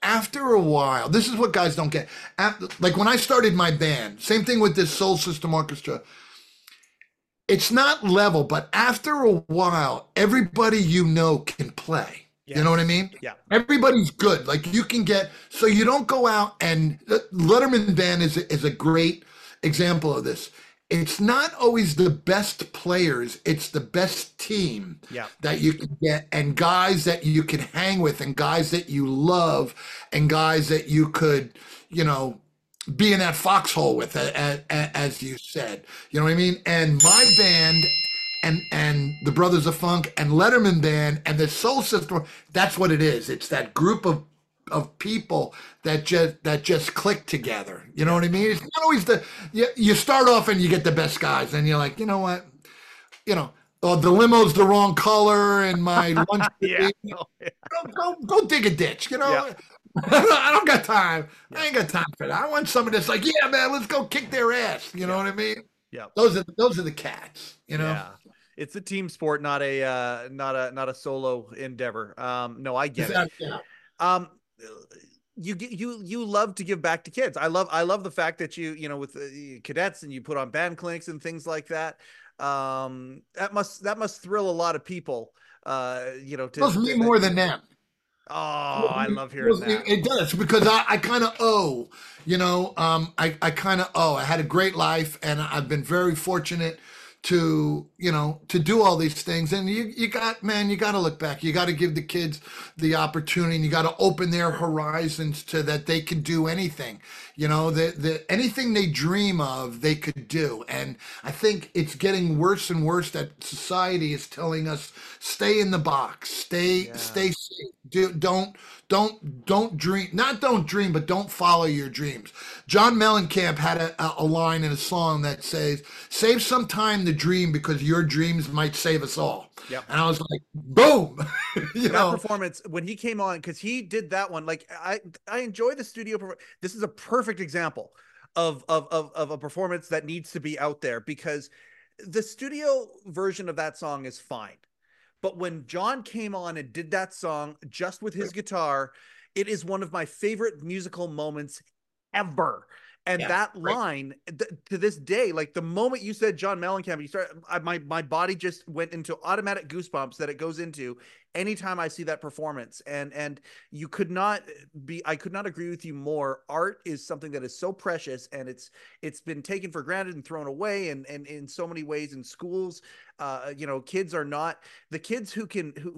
after a while, this is what guys don't get. Like when I started my band, same thing with this Soul System Orchestra. It's not level, but after a while, everybody you know can play. Yes. You know what I mean? Yeah. Everybody's good. Like you can get, so you don't go out and Letterman Band is a great example of this. It's not always the best players, it's the best team that you can get, and guys that you can hang with, and guys that you love, and guys that you could, you know, be in that foxhole with, as you said. You know what I mean? And my band and the Brothers of Funk and Letterman Band and the Soul System, that's what it is. It's that group of people that just click together. You know what I mean? It's not always you start off and you get the best guys, and you're like, you know what? You know, oh, the limo's the wrong color, and my lunch. Go dig a ditch. You know, I don't got time. I ain't got time for that. I want somebody that's like, yeah, man, let's go kick their ass. You know what I mean? Yeah. Those are the cats. You know. Yeah. It's a team sport, not a solo endeavor. No, I get it. Yeah. You love to give back to kids. I love the fact that you know, with cadets, and you put on band clinics and things like that. That must thrill a lot of people. You know, to me more than them. Oh, I love hearing that. It does, because I kind of owe, you know, I kind of owe. I had a great life, and I've been very fortunate to, you know, to do all these things. And you got to look back. You got to give the kids the opportunity, and you got to open their horizons to that they can do anything. You know, anything they dream of, they could do. And I think it's getting worse and worse that society is telling us, stay in the box, stay safe. Don't dream, don't dream, but don't follow your dreams. John Mellencamp had a line in a song that says, save some time to dream, because your dreams might save us all. Yep. And I was like, boom. That performance when he came on, because he did that one. Like I enjoy the studio. This is a perfect example of a performance that needs to be out there, because the studio version of that song is fine. But when John came on and did that song just with his guitar, it is one of my favorite musical moments ever. And that line, to this day, like the moment you said John Mellencamp, my body just went into automatic goosebumps that it goes into anytime I see that performance. And I could not agree with you more. Art is something that is so precious, and it's been taken for granted and thrown away, and in so many ways in schools. You know, kids are not the kids who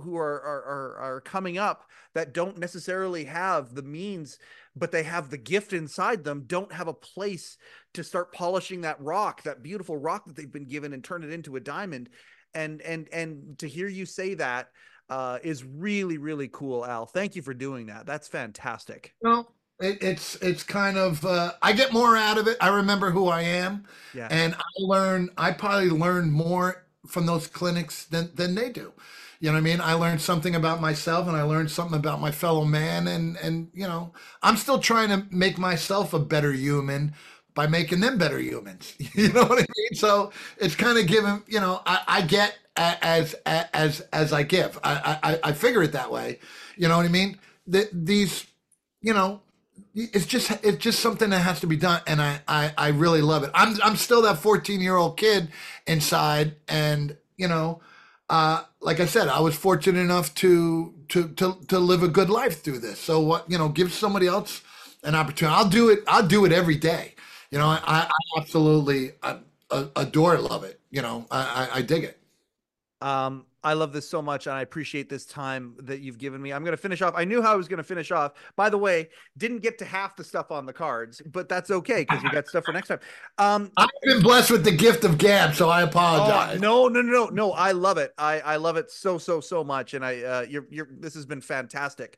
are coming up that don't necessarily have the means, but they have the gift inside them, don't have a place to start polishing that rock, that beautiful rock that they've been given, and turn it into a diamond. And to hear you say that is really, really cool, Al. Thank you for doing that. That's fantastic. Well, it's kind of, I get more out of it. I remember who I am, and I probably learn more from those clinics than they do. You know what I mean? I learned something about myself, and I learned something about my fellow man. And, you know, I'm still trying to make myself a better human by making them better humans. You know what I mean? So it's kind of giving, you know, I get as I give. I figure it that way. You know what I mean? These, you know, it's just something that has to be done, and I really love it. I'm still that 14-year-old kid inside, and you know, like I said, I was fortunate enough to live a good life through this. So what, you know, give somebody else an opportunity. I'll do it every day. You know, I absolutely adore it, love it. You know, I dig it. I love this so much, and I appreciate this time that you've given me. I'm going to finish off. I knew how I was going to finish off. By the way, didn't get to half the stuff on the cards, but that's okay, because we got stuff for next time. I've been blessed with the gift of gab, so I apologize. No. I love it. I love it so much, and this has been fantastic.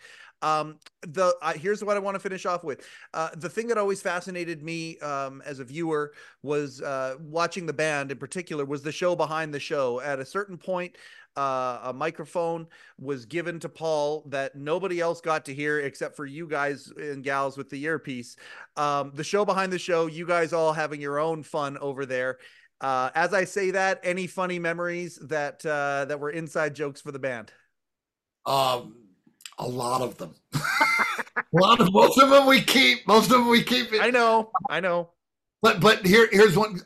Here's what I want to finish off with. The thing that always fascinated me as a viewer was watching the band in particular was the show behind the show. At a certain point, a microphone was given to Paul that nobody else got to hear except for you guys and gals with the earpiece. The show behind the show, you guys all having your own fun over there. As I say that, any funny memories that were inside jokes for the band? A lot of them. Most of them we keep. Most of them we keep. I know. But here's one.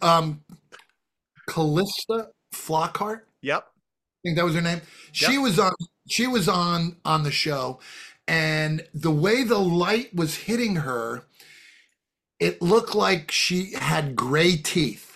Callista Flockhart. Yep. I think that was her name. She Yep. was on. She was on the show, and the way the light was hitting her, it looked like she had gray teeth.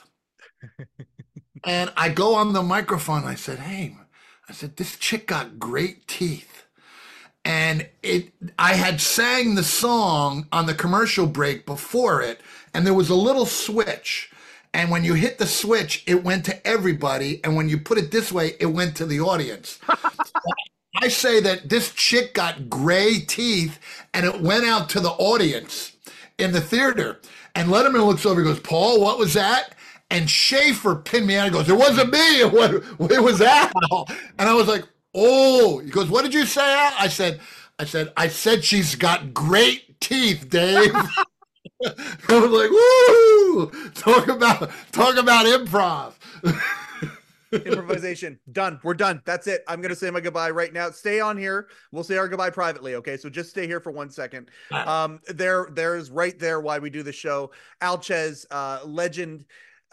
And I go on the microphone. I said, "Hey," I said, "this chick got great teeth." And I had sang the song on the commercial break before it, and there was a little switch. And when you hit the switch, it went to everybody. And when you put it this way, it went to the audience. I say that this chick got gray teeth and it went out to the audience in the theater. And Letterman looks over and goes, "Paul, what was that?" And Schaefer pinned me out and goes, "It wasn't me. It was Al." And I was like, "Oh." He goes, "What did you say, Al?" I said she's got great teeth, Dave. I was like, "Woo! Talk about improv." Improvisation. Done. We're done. That's it. I'm going to say my goodbye right now. Stay on here. We'll say our goodbye privately. Okay. So just stay here for 1 second. There's right there why we do the show. Alchez, legend,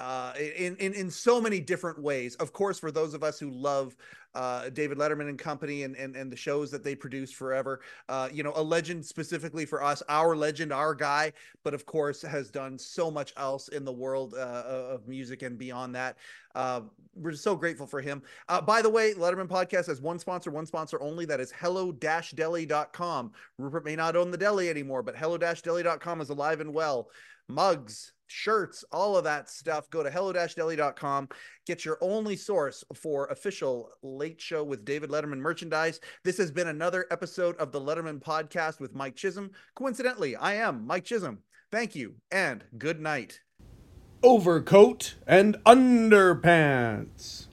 in so many different ways. Of course, for those of us who love David Letterman and company and the shows that they produce forever, a legend specifically for us, our legend, our guy, but of course has done so much else in the world of music and beyond that. We're so grateful for him. By the way, Letterman Podcast has one sponsor only. That is hello-deli.com. Rupert may not own the deli anymore, but hello-deli.com is alive and well. Mugs, shirts, all of that stuff. Go to hello-deli.com. Get your only source for official Late Show with David Letterman merchandise. This has been another episode of the Letterman Podcast with Mike Chisholm. Coincidentally, I am Mike Chisholm. Thank you and good night. Overcoat and underpants.